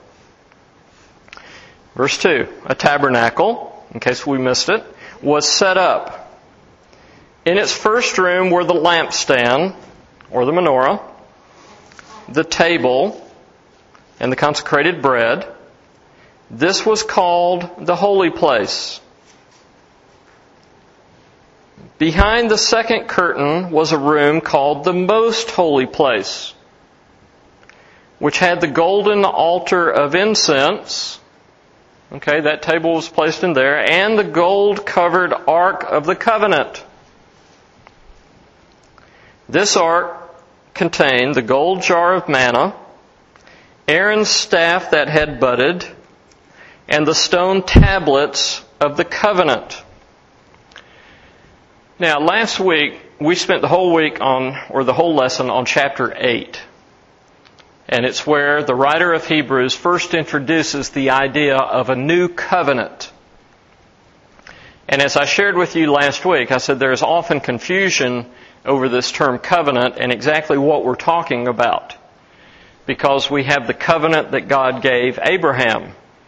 Verse two, a tabernacle, in case we missed it, was set up. In its first room were the lampstand, or the menorah, the table, and the consecrated bread. This was called the holy place. Behind the second curtain was a room called the most holy place, which had the golden altar of incense. Okay, that table was placed in there, and the gold-covered Ark of the Covenant. This ark contained the gold jar of manna, Aaron's staff that had budded, and the stone tablets of the covenant. Now, last week, we spent the whole week on, or the whole lesson on chapter eight. And it's where the writer of Hebrews first introduces the idea of a new covenant. And as I shared with you last week, I said there is often confusion over this term covenant and exactly what we're talking about. Because we have the covenant that God gave Abraham.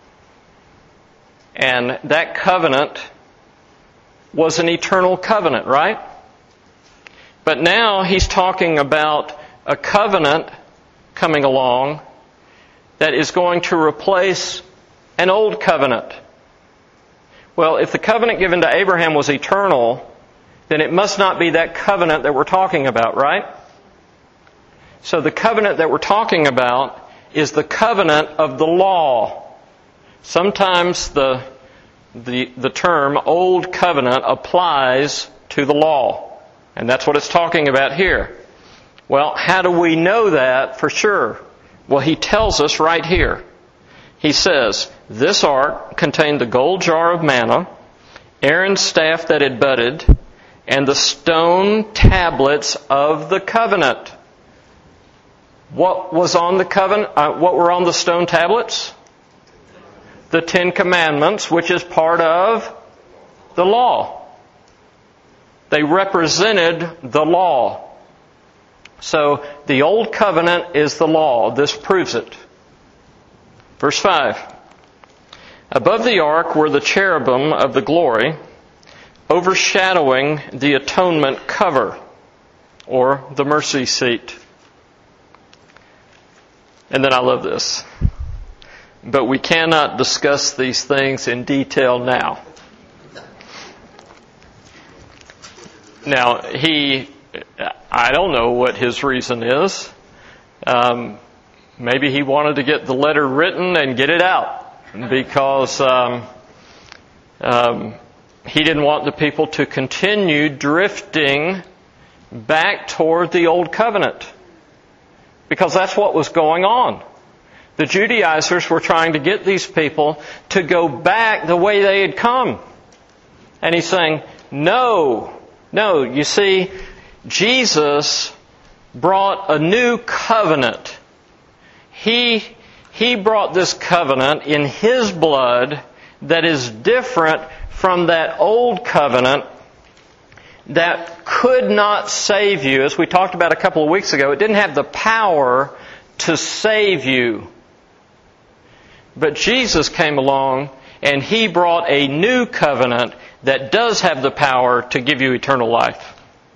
And that covenant was an eternal covenant, right? But now he's talking about a covenant coming along that is going to replace an old covenant. Well, if the covenant given to Abraham was eternal, then it must not be that covenant that we're talking about, right? So the covenant that we're talking about is the covenant of the law. Sometimes the the the term old covenant applies to the law. And that's what it's talking about here. Well, how do we know that for sure? Well, he tells us right here. He says, this ark contained the gold jar of manna, Aaron's staff that had budded, and the stone tablets of the covenant. What was on the covenant? Uh, what were on the stone tablets? The Ten Commandments, which is part of the law. They represented the law. So, the Old Covenant is the law. This proves it. Verse five. Above the ark were the cherubim of the glory, overshadowing the atonement cover, or the mercy seat. And then I love this. But we cannot discuss these things in detail now. Now, he... I don't know what his reason is. Um, maybe he wanted to get the letter written and get it out because um, um, he didn't want the people to continue drifting back toward the old covenant, because that's what was going on. The Judaizers were trying to get these people to go back the way they had come. And he's saying, no, no. You see, Jesus brought a new covenant. He, he brought this covenant in His blood that is different from that old covenant that could not save you. As we talked about a couple of weeks ago, it didn't have the power to save you. But Jesus came along and He brought a new covenant that does have the power to give you eternal life.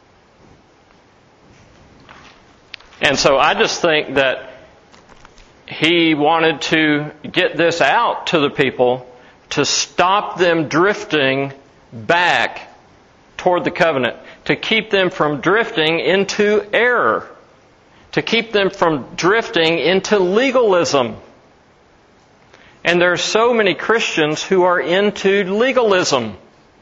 And so I just think that He wanted to get this out to the people to stop them drifting back toward the covenant, to keep them from drifting into error, to keep them from drifting into legalism. And there are so many Christians who are into legalism.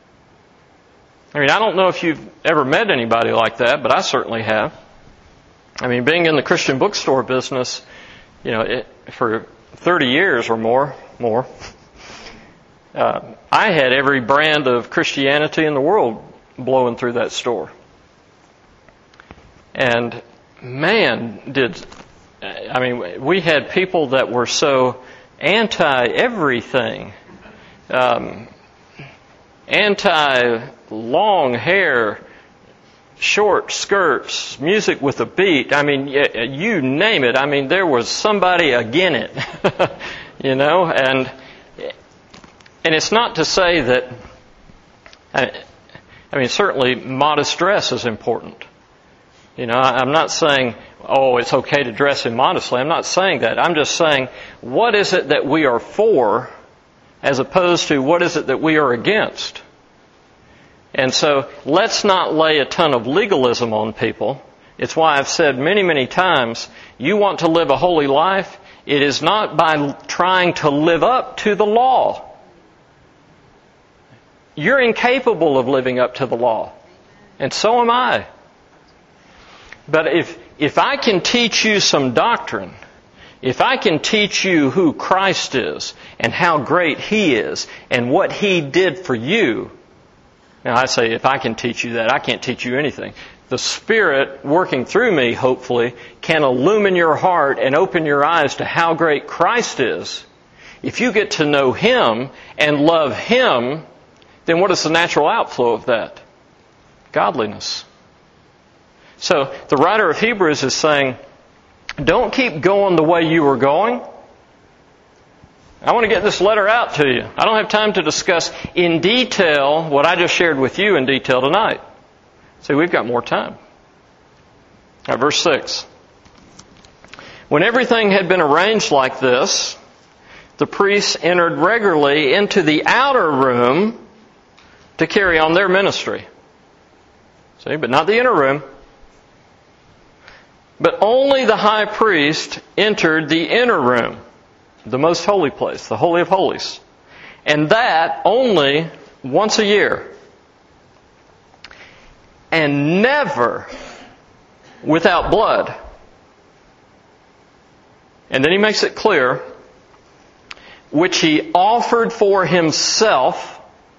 I mean, I don't know if you've ever met anybody like that, but I certainly have. I mean, being in the Christian bookstore business, you know, it, for thirty years or more, more, uh, I had every brand of Christianity in the world blowing through that store. And man, did, I mean, we had people that were so anti-everything, um, anti-long hair, short skirts, music with a beat. I mean, you name it. I mean, there was somebody again it, you know. And and it's not to say that. I, I mean, certainly modest dress is important. You know, I'm not saying, oh, it's okay to dress immodestly. I'm not saying that. I'm just saying, what is it that we are for, as opposed to what is it that we are against? And so let's not lay a ton of legalism on people. It's why I've said many, many times, you want to live a holy life, it is not by trying to live up to the law. You're incapable of living up to the law. And so am I. But if, if I can teach you some doctrine, if I can teach you who Christ is and how great He is and what He did for you, now I say if I can teach you that, I can't teach you anything. The Spirit working through me, hopefully, can illumine your heart and open your eyes to how great Christ is. If you get to know Him and love Him, then what is the natural outflow of that? Godliness. So the writer of Hebrews is saying, don't keep going the way you were going. I want to get this letter out to you. I don't have time to discuss in detail what I just shared with you in detail tonight. See, we've got more time. All right, verse six. When everything had been arranged like this, the priests entered regularly into the outer room to carry on their ministry. See, but not the inner room. But only the high priest entered the inner room, the most holy place, the Holy of Holies. And that only once a year. And never without blood. And then he makes it clear, which he offered for himself.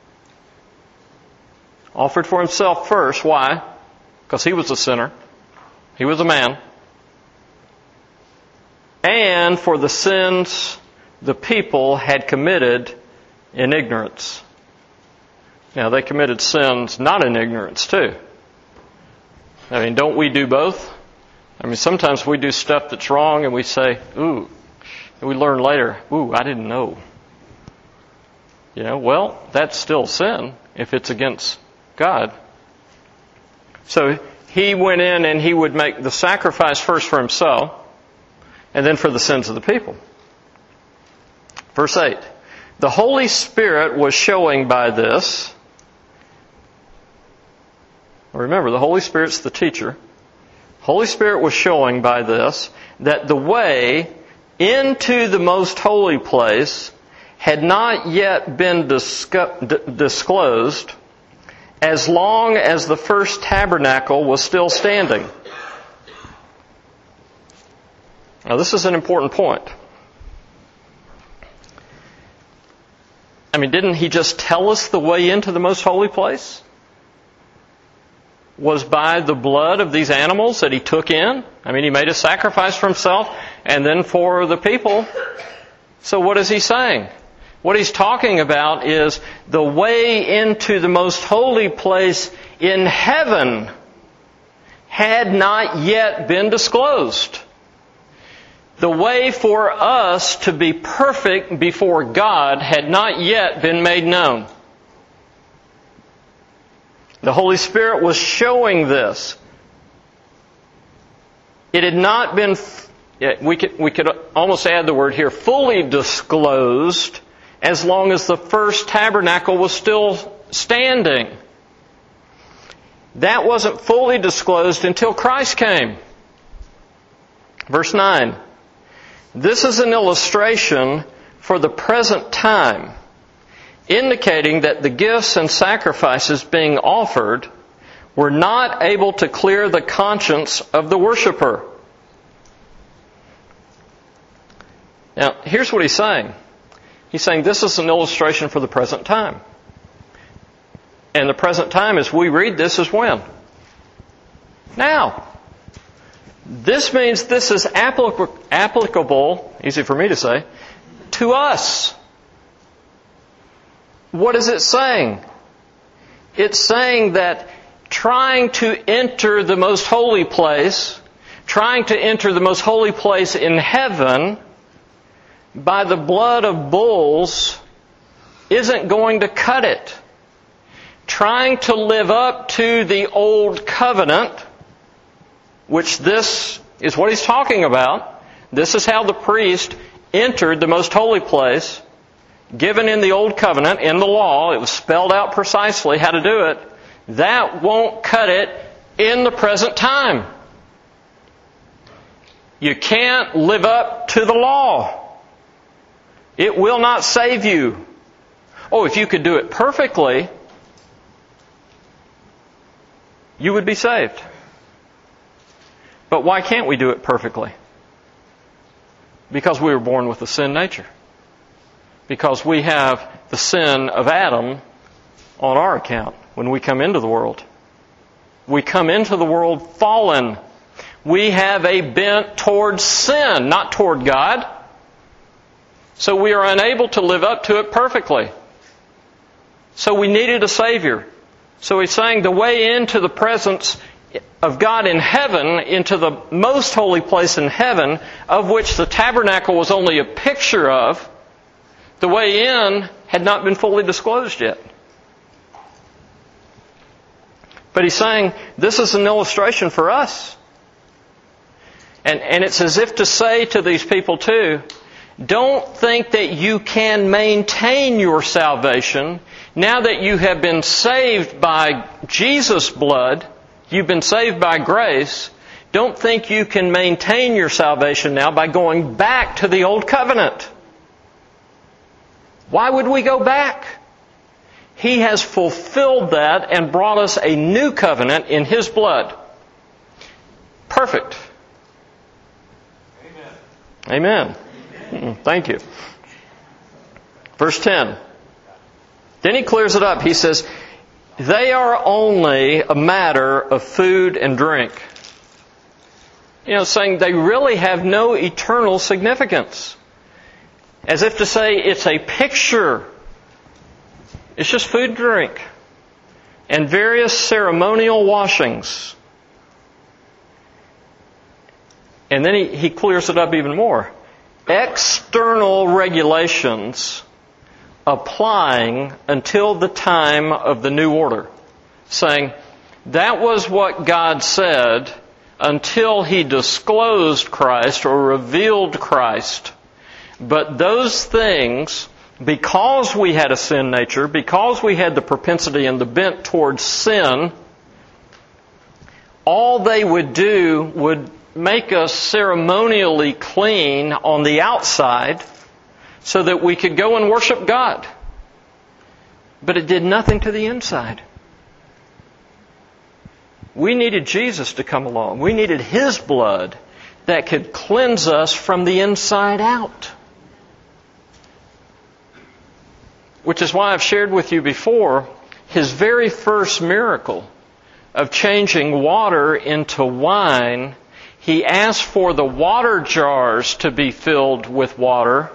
Offered for himself first. Why? Because he was a sinner. He was a man. And for the sins the people had committed in ignorance. Now, they committed sins not in ignorance, too. I mean, don't we do both? I mean, sometimes we do stuff that's wrong and we say, ooh, and we learn later, ooh, I didn't know. You know, well, that's still sin if it's against God. So he went in and he would make the sacrifice first for himself and then for the sins of the people. Verse eight. The Holy Spirit was showing by this. Remember, the Holy Spirit's the teacher. Holy Spirit was showing by this that the way into the most holy place had not yet been discu- d- disclosed as long as the first tabernacle was still standing. Now, this is an important point. I mean, didn't He just tell us the way into the most holy place was by the blood of these animals that He took in? I mean, He made a sacrifice for Himself and then for the people. So what is He saying? What He's talking about is the way into the most holy place in heaven had not yet been disclosed. The way for us to be perfect before God had not yet been made known. The Holy Spirit was showing this. It had not been, we could, we could almost add the word here, fully disclosed, as long as the first tabernacle was still standing. That wasn't fully disclosed until Christ came. Verse nine. This is an illustration for the present time, indicating that the gifts and sacrifices being offered were not able to clear the conscience of the worshiper. Now, here's what he's saying. He's saying this is an illustration for the present time. And the present time, as we read this, is when? Now. This means this is applic- applicable, easy for me to say, to us. What is it saying? It's saying that trying to enter the most holy place, trying to enter the most holy place in heaven by the blood of bulls isn't going to cut it. Trying to live up to the old covenant, which this is what he's talking about. This is how the priest entered the most holy place, given in the old covenant, in the law. It was spelled out precisely how to do it. That won't cut it in the present time. You can't live up to the law. It will not save you. Oh, if you could do it perfectly, you would be saved. But why can't we do it perfectly? Because we were born with a sin nature. Because we have the sin of Adam on our account when we come into the world. We come into the world fallen. We have a bent towards sin, not toward God. So we are unable to live up to it perfectly. So we needed a Savior. So he's saying the way into the presence of God in heaven, into the most holy place in heaven, of which the tabernacle was only a picture of, the way in had not been fully disclosed yet. But he's saying this is an illustration for us. And, and it's as if to say to these people too, don't think that you can maintain your salvation now that you have been saved by Jesus' blood. You've been saved by grace. Don't think you can maintain your salvation now by going back to the old covenant. Why would we go back? He has fulfilled that and brought us a new covenant in His blood. Perfect. Amen. Amen. Thank you. Verse ten. Then he clears it up. He says, they are only a matter of food and drink. You know, saying they really have no eternal significance. As if to say it's a picture. It's just food and drink. And various ceremonial washings. And then he, he clears it up even more. External regulations applying until the time of the new order. Saying, that was what God said until He disclosed Christ or revealed Christ. But those things, because we had a sin nature, because we had the propensity and the bent towards sin, all they would do would make us ceremonially clean on the outside so that we could go and worship God. But it did nothing to the inside. We needed Jesus to come along. We needed His blood that could cleanse us from the inside out. which is why I've shared with you before, his very first miracle of changing water into wine, he asked for the water jars to be filled with water.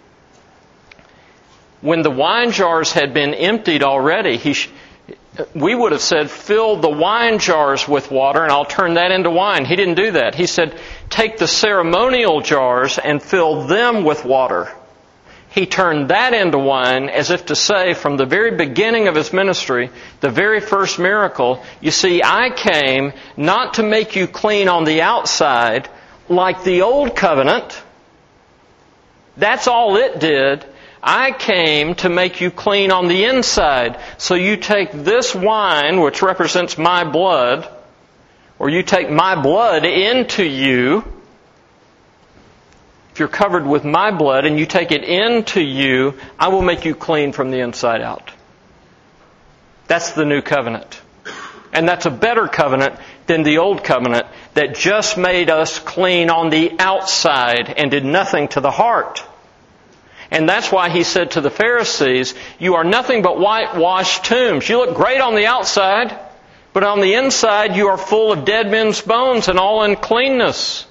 When the wine jars had been emptied already, he sh- we would have said, fill the wine jars with water and I'll turn that into wine. He didn't do that. He said, take the ceremonial jars and fill them with water. He turned that into wine, as if to say, from the very beginning of his ministry, the very first miracle, you see, I came not to make you clean on the outside like the old covenant. That's all it did. I came to make you clean on the inside. So you take this wine, which represents my blood, or you take my blood into you. If you're covered with my blood and you take it into you, I will make you clean from the inside out. That's the new covenant. And that's a better covenant than the old covenant that just made us clean on the outside and did nothing to the heart. And that's why he said to the Pharisees, you are nothing but whitewashed tombs. You look great on the outside, but on the inside you are full of dead men's bones and all uncleanness.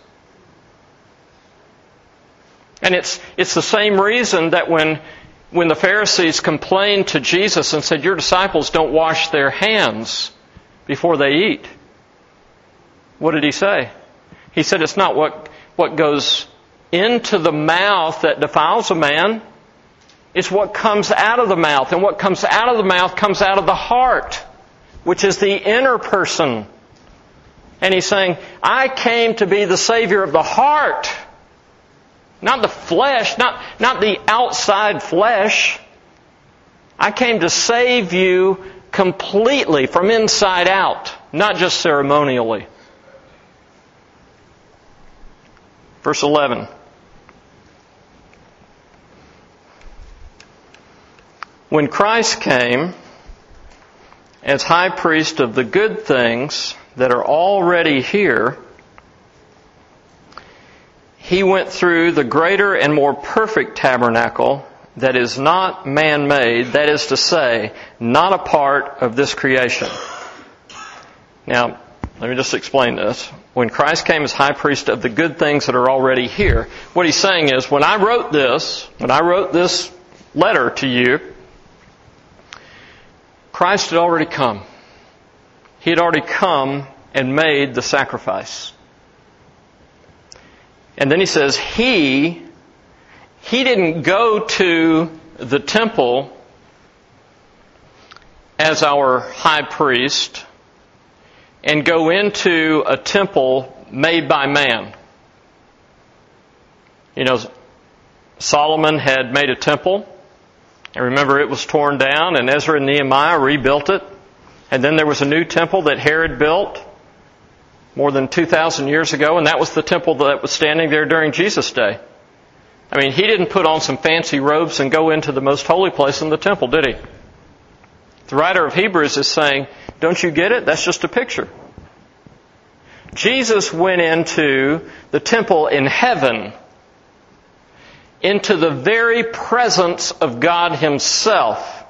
And it's it's the same reason that when when the Pharisees complained to Jesus and said, your disciples don't wash their hands before they eat. What did he say? He said it's not what what goes into the mouth that defiles a man. It's what comes out of the mouth. And what comes out of the mouth comes out of the heart, which is the inner person. And he's saying, I came to be the Savior of the heart. Not the flesh, not, not the outside flesh. I came to save you completely from inside out, not just ceremonially. Verse eleven. When Christ came as high priest of the good things that are already here, He went through the greater and more perfect tabernacle that is not man-made, that is to say, not a part of this creation. Now, let me just explain this. When Christ came as high priest of the good things that are already here, what he's saying is, when I wrote this, when I wrote this letter to you, Christ had already come. He had already come and made the sacrifice. And then he says, He, He didn't go to the temple as our high priest and go into a temple made by man. You know, Solomon had made a temple. And remember, it was torn down, and Ezra and Nehemiah rebuilt it. And then there was a new temple that Herod built more than two thousand years ago, and that was the temple that was standing there during Jesus' day. I mean, he didn't put on some fancy robes and go into the most holy place in the temple, did he? The writer of Hebrews is saying, don't you get it? That's just a picture. Jesus went into the temple in heaven, into the very presence of God Himself,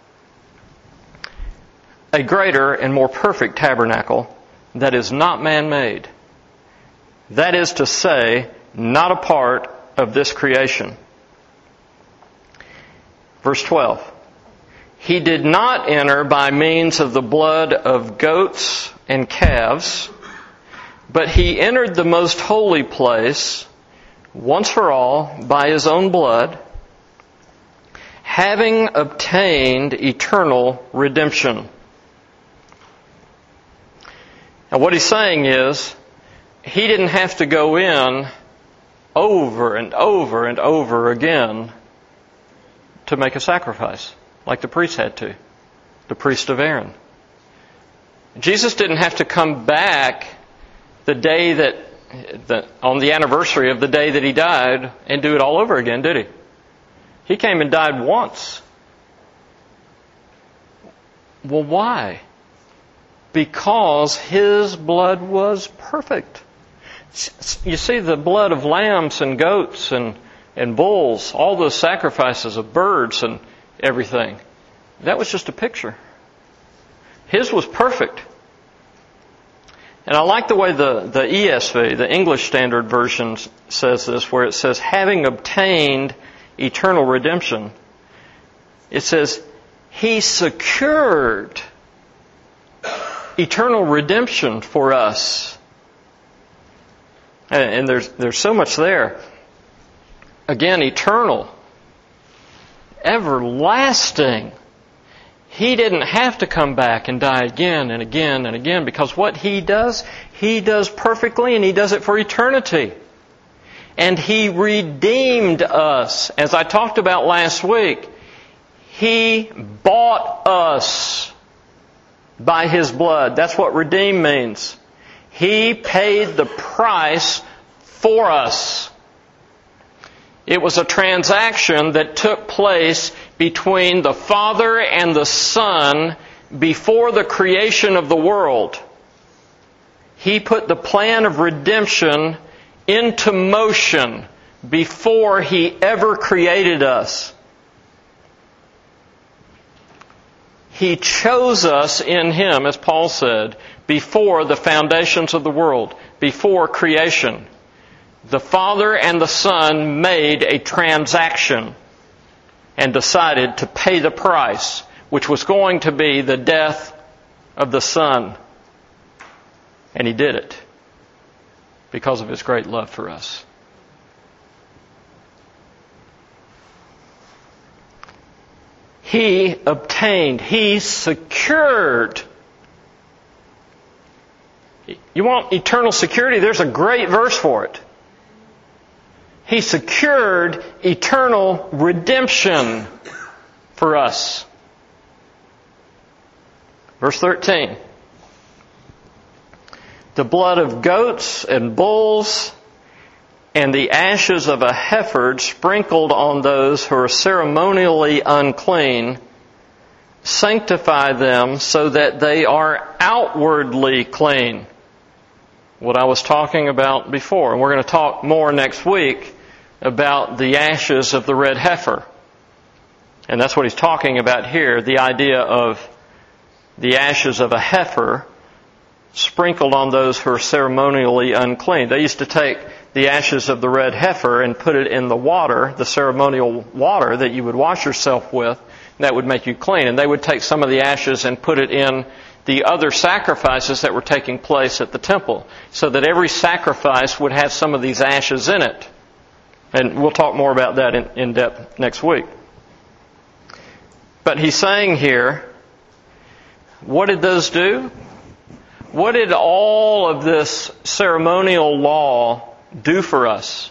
a greater and more perfect tabernacle that is not man-made. That is to say, not a part of this creation. Verse twelve. He did not enter by means of the blood of goats and calves, but He entered the most holy place once for all by His own blood, having obtained eternal redemption. Now what he's saying is, He didn't have to go in over and over and over again to make a sacrifice, like the priest had to, the priest of Aaron. Jesus didn't have to come back the day that, the, on the anniversary of the day that He died and do it all over again, did He? He came and died once. Well, why? Because His blood was perfect. You see, the blood of lambs and goats and, and bulls, all those sacrifices of birds, and everything. That was just a picture. His was perfect. And I like the way the, the E S V, the English Standard Version, says this, where it says, having obtained eternal redemption. It says, He secured eternal redemption for us. And, and there's, there's so much there. Again, eternal. Everlasting. He didn't have to come back and die again and again and again, because what He does, He does perfectly, and He does it for eternity. And He redeemed us. As I talked about last week, He bought us by His blood. That's what redeem means. He paid the price for us. It was a transaction that took place between the Father and the Son before the creation of the world. He put the plan of redemption into motion before He ever created us. He chose us in Him, as Paul said, before the foundations of the world, before creation. The Father and the Son made a transaction and decided to pay the price, which was going to be the death of the Son. And He did it because of His great love for us. He obtained, He secured. You want eternal security? There's a great verse for it. He secured eternal redemption for us. Verse thirteen. The blood of goats and bulls and the ashes of a heifer sprinkled on those who are ceremonially unclean sanctify them so that they are outwardly clean. What I was talking about before. And we're going to talk more next week about the ashes of the red heifer. And that's what he's talking about here, the idea of the ashes of a heifer sprinkled on those who are ceremonially unclean. They used to take the ashes of the red heifer and put it in the water, the ceremonial water that you would wash yourself with, and that would make you clean. And they would take some of the ashes and put it in the other sacrifices that were taking place at the temple, so that every sacrifice would have some of these ashes in it. And we'll talk more about that in, in depth next week. But he's saying here, what did those do? What did all of this ceremonial law do for us?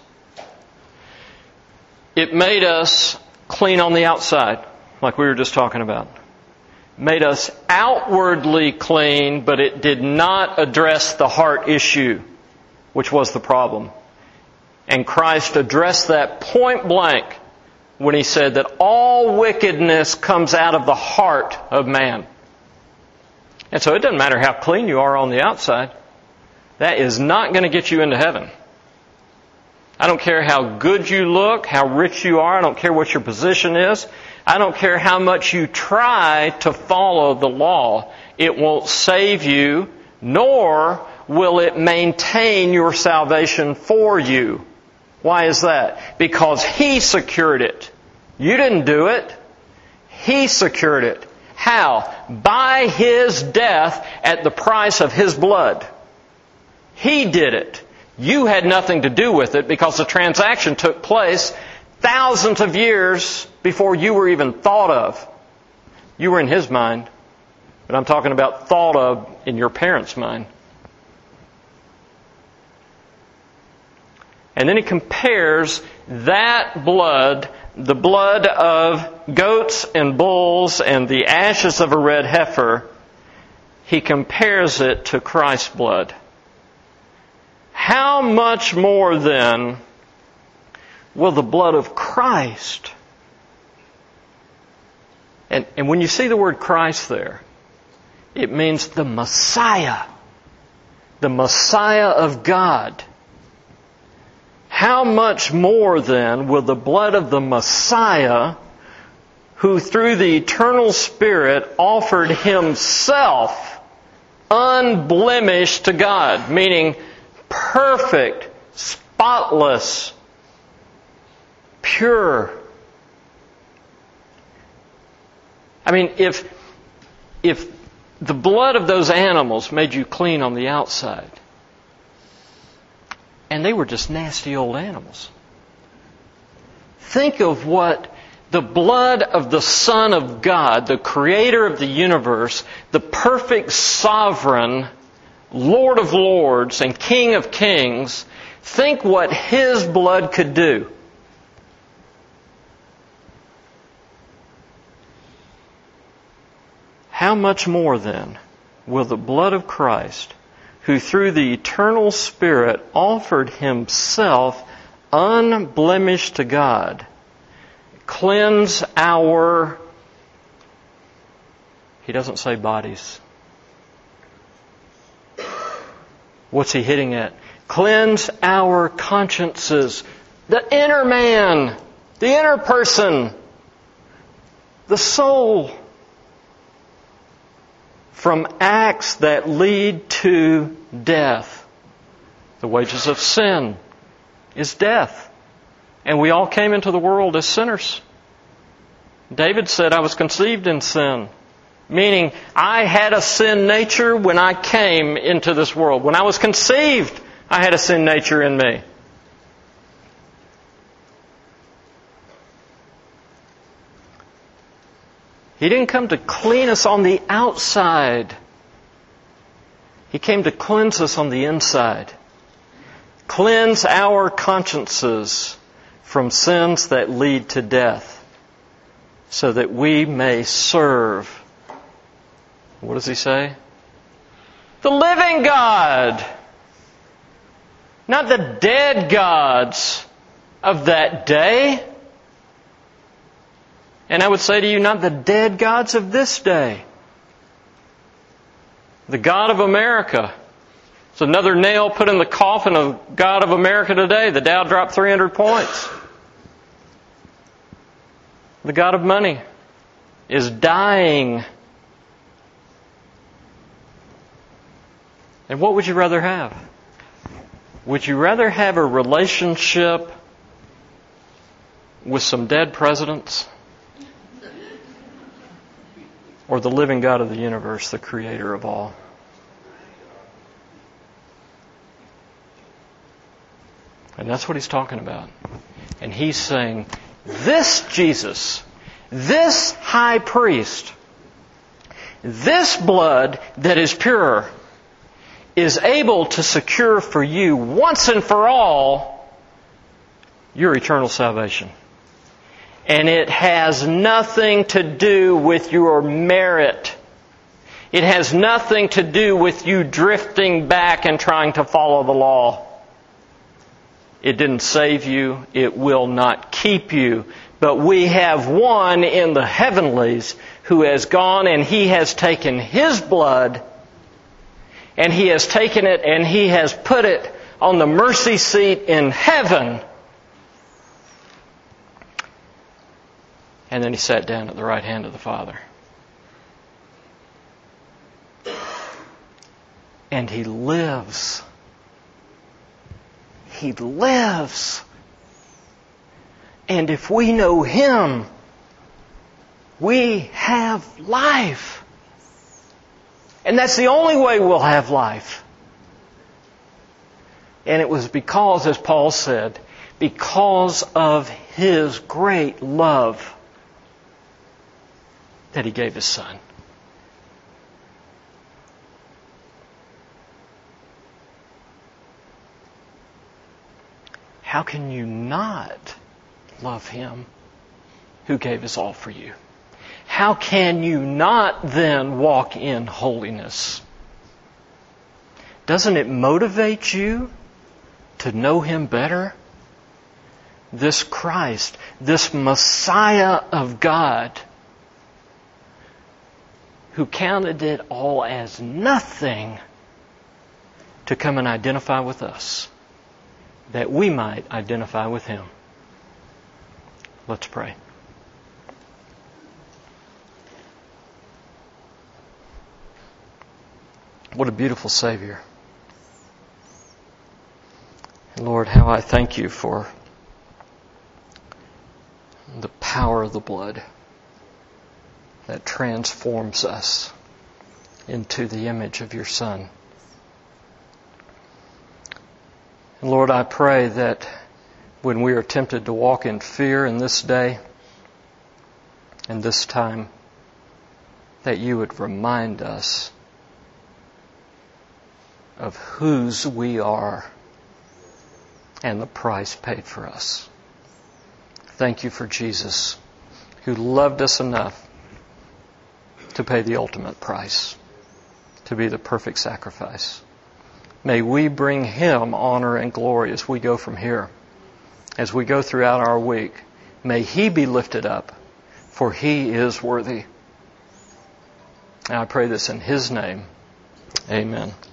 It made us clean on the outside, like we were just talking about. Made us outwardly clean, but it did not address the heart issue, which was the problem. And Christ addressed that point blank when He said that all wickedness comes out of the heart of man. And so it doesn't matter how clean you are on the outside. That is not going to get you into heaven. I don't care how good you look, how rich you are. I don't care what your position is. I don't care how much you try to follow the law. It won't save you, nor will it maintain your salvation for you. Why is that? Because He secured it. You didn't do it. He secured it. How? By His death at the price of His blood. He did it. You had nothing to do with it because the transaction took place thousands of years before you were even thought of. You were in His mind, but I'm talking about thought of in your parents' mind. And then he compares that blood, the blood of goats and bulls and the ashes of a red heifer, he compares it to Christ's blood. How much more then will the blood of Christ, and, and when you see the word Christ there, it means the Messiah, the Messiah of God. How much more then will the blood of the Messiah, who through the eternal Spirit offered Himself unblemished to God, meaning perfect, spotless, pure. I mean, if if the blood of those animals made you clean on the outside, and they were just nasty old animals, think of what the blood of the Son of God, the Creator of the universe, the perfect sovereign, Lord of lords and King of kings, think what His blood could do. How much more then will the blood of Christ, who through the eternal Spirit offered Himself unblemished to God, cleanse our, He doesn't say bodies. What's He hitting at? Cleanse our consciences, the inner man, the inner person, the soul, from acts that lead to death. The wages of sin is death. And we all came into the world as sinners. David said, I was conceived in sin. Meaning, I had a sin nature when I came into this world. When I was conceived, I had a sin nature in me. He didn't come to clean us on the outside. He came to cleanse us on the inside. Cleanse our consciences from sins that lead to death, so that we may serve, what does he say? The living God. Not the dead gods of that day. And I would say to you, not the dead gods of this day. The God of America. It's another nail put in the coffin of God of America today. The Dow dropped three hundred points. The God of money is dying. And what would you rather have? Would you rather have a relationship with some dead presidents? Or the living God of the universe, the Creator of all? And that's what He's talking about. And He's saying, this Jesus, this high priest, this blood that is pure, is able to secure for you once and for all your eternal salvation. And it has nothing to do with your merit. It has nothing to do with you drifting back and trying to follow the law. It didn't save you. It will not keep you. But we have one in the heavenlies who has gone and He has taken His blood and He has taken it and He has put it on the mercy seat in heaven. And then He sat down at the right hand of the Father. And He lives. He lives. And if we know Him, we have life. And that's the only way we'll have life. And it was because, as Paul said, because of His great love that He gave His Son. How can you not love Him who gave His all for you? How can you not then walk in holiness? Doesn't it motivate you to know Him better? This Christ, this Messiah of God, who counted it all as nothing to come and identify with us, that we might identify with Him. Let's pray. What a beautiful Savior. And Lord, how I thank you for the power of the blood that transforms us into the image of your Son. And Lord, I pray that when we are tempted to walk in fear in this day and this time, that you would remind us of whose we are and the price paid for us. Thank you for Jesus, who loved us enough to pay the ultimate price, to be the perfect sacrifice. May we bring Him honor and glory as we go from here, as we go throughout our week. May He be lifted up, for He is worthy. And I pray this in His name. Amen.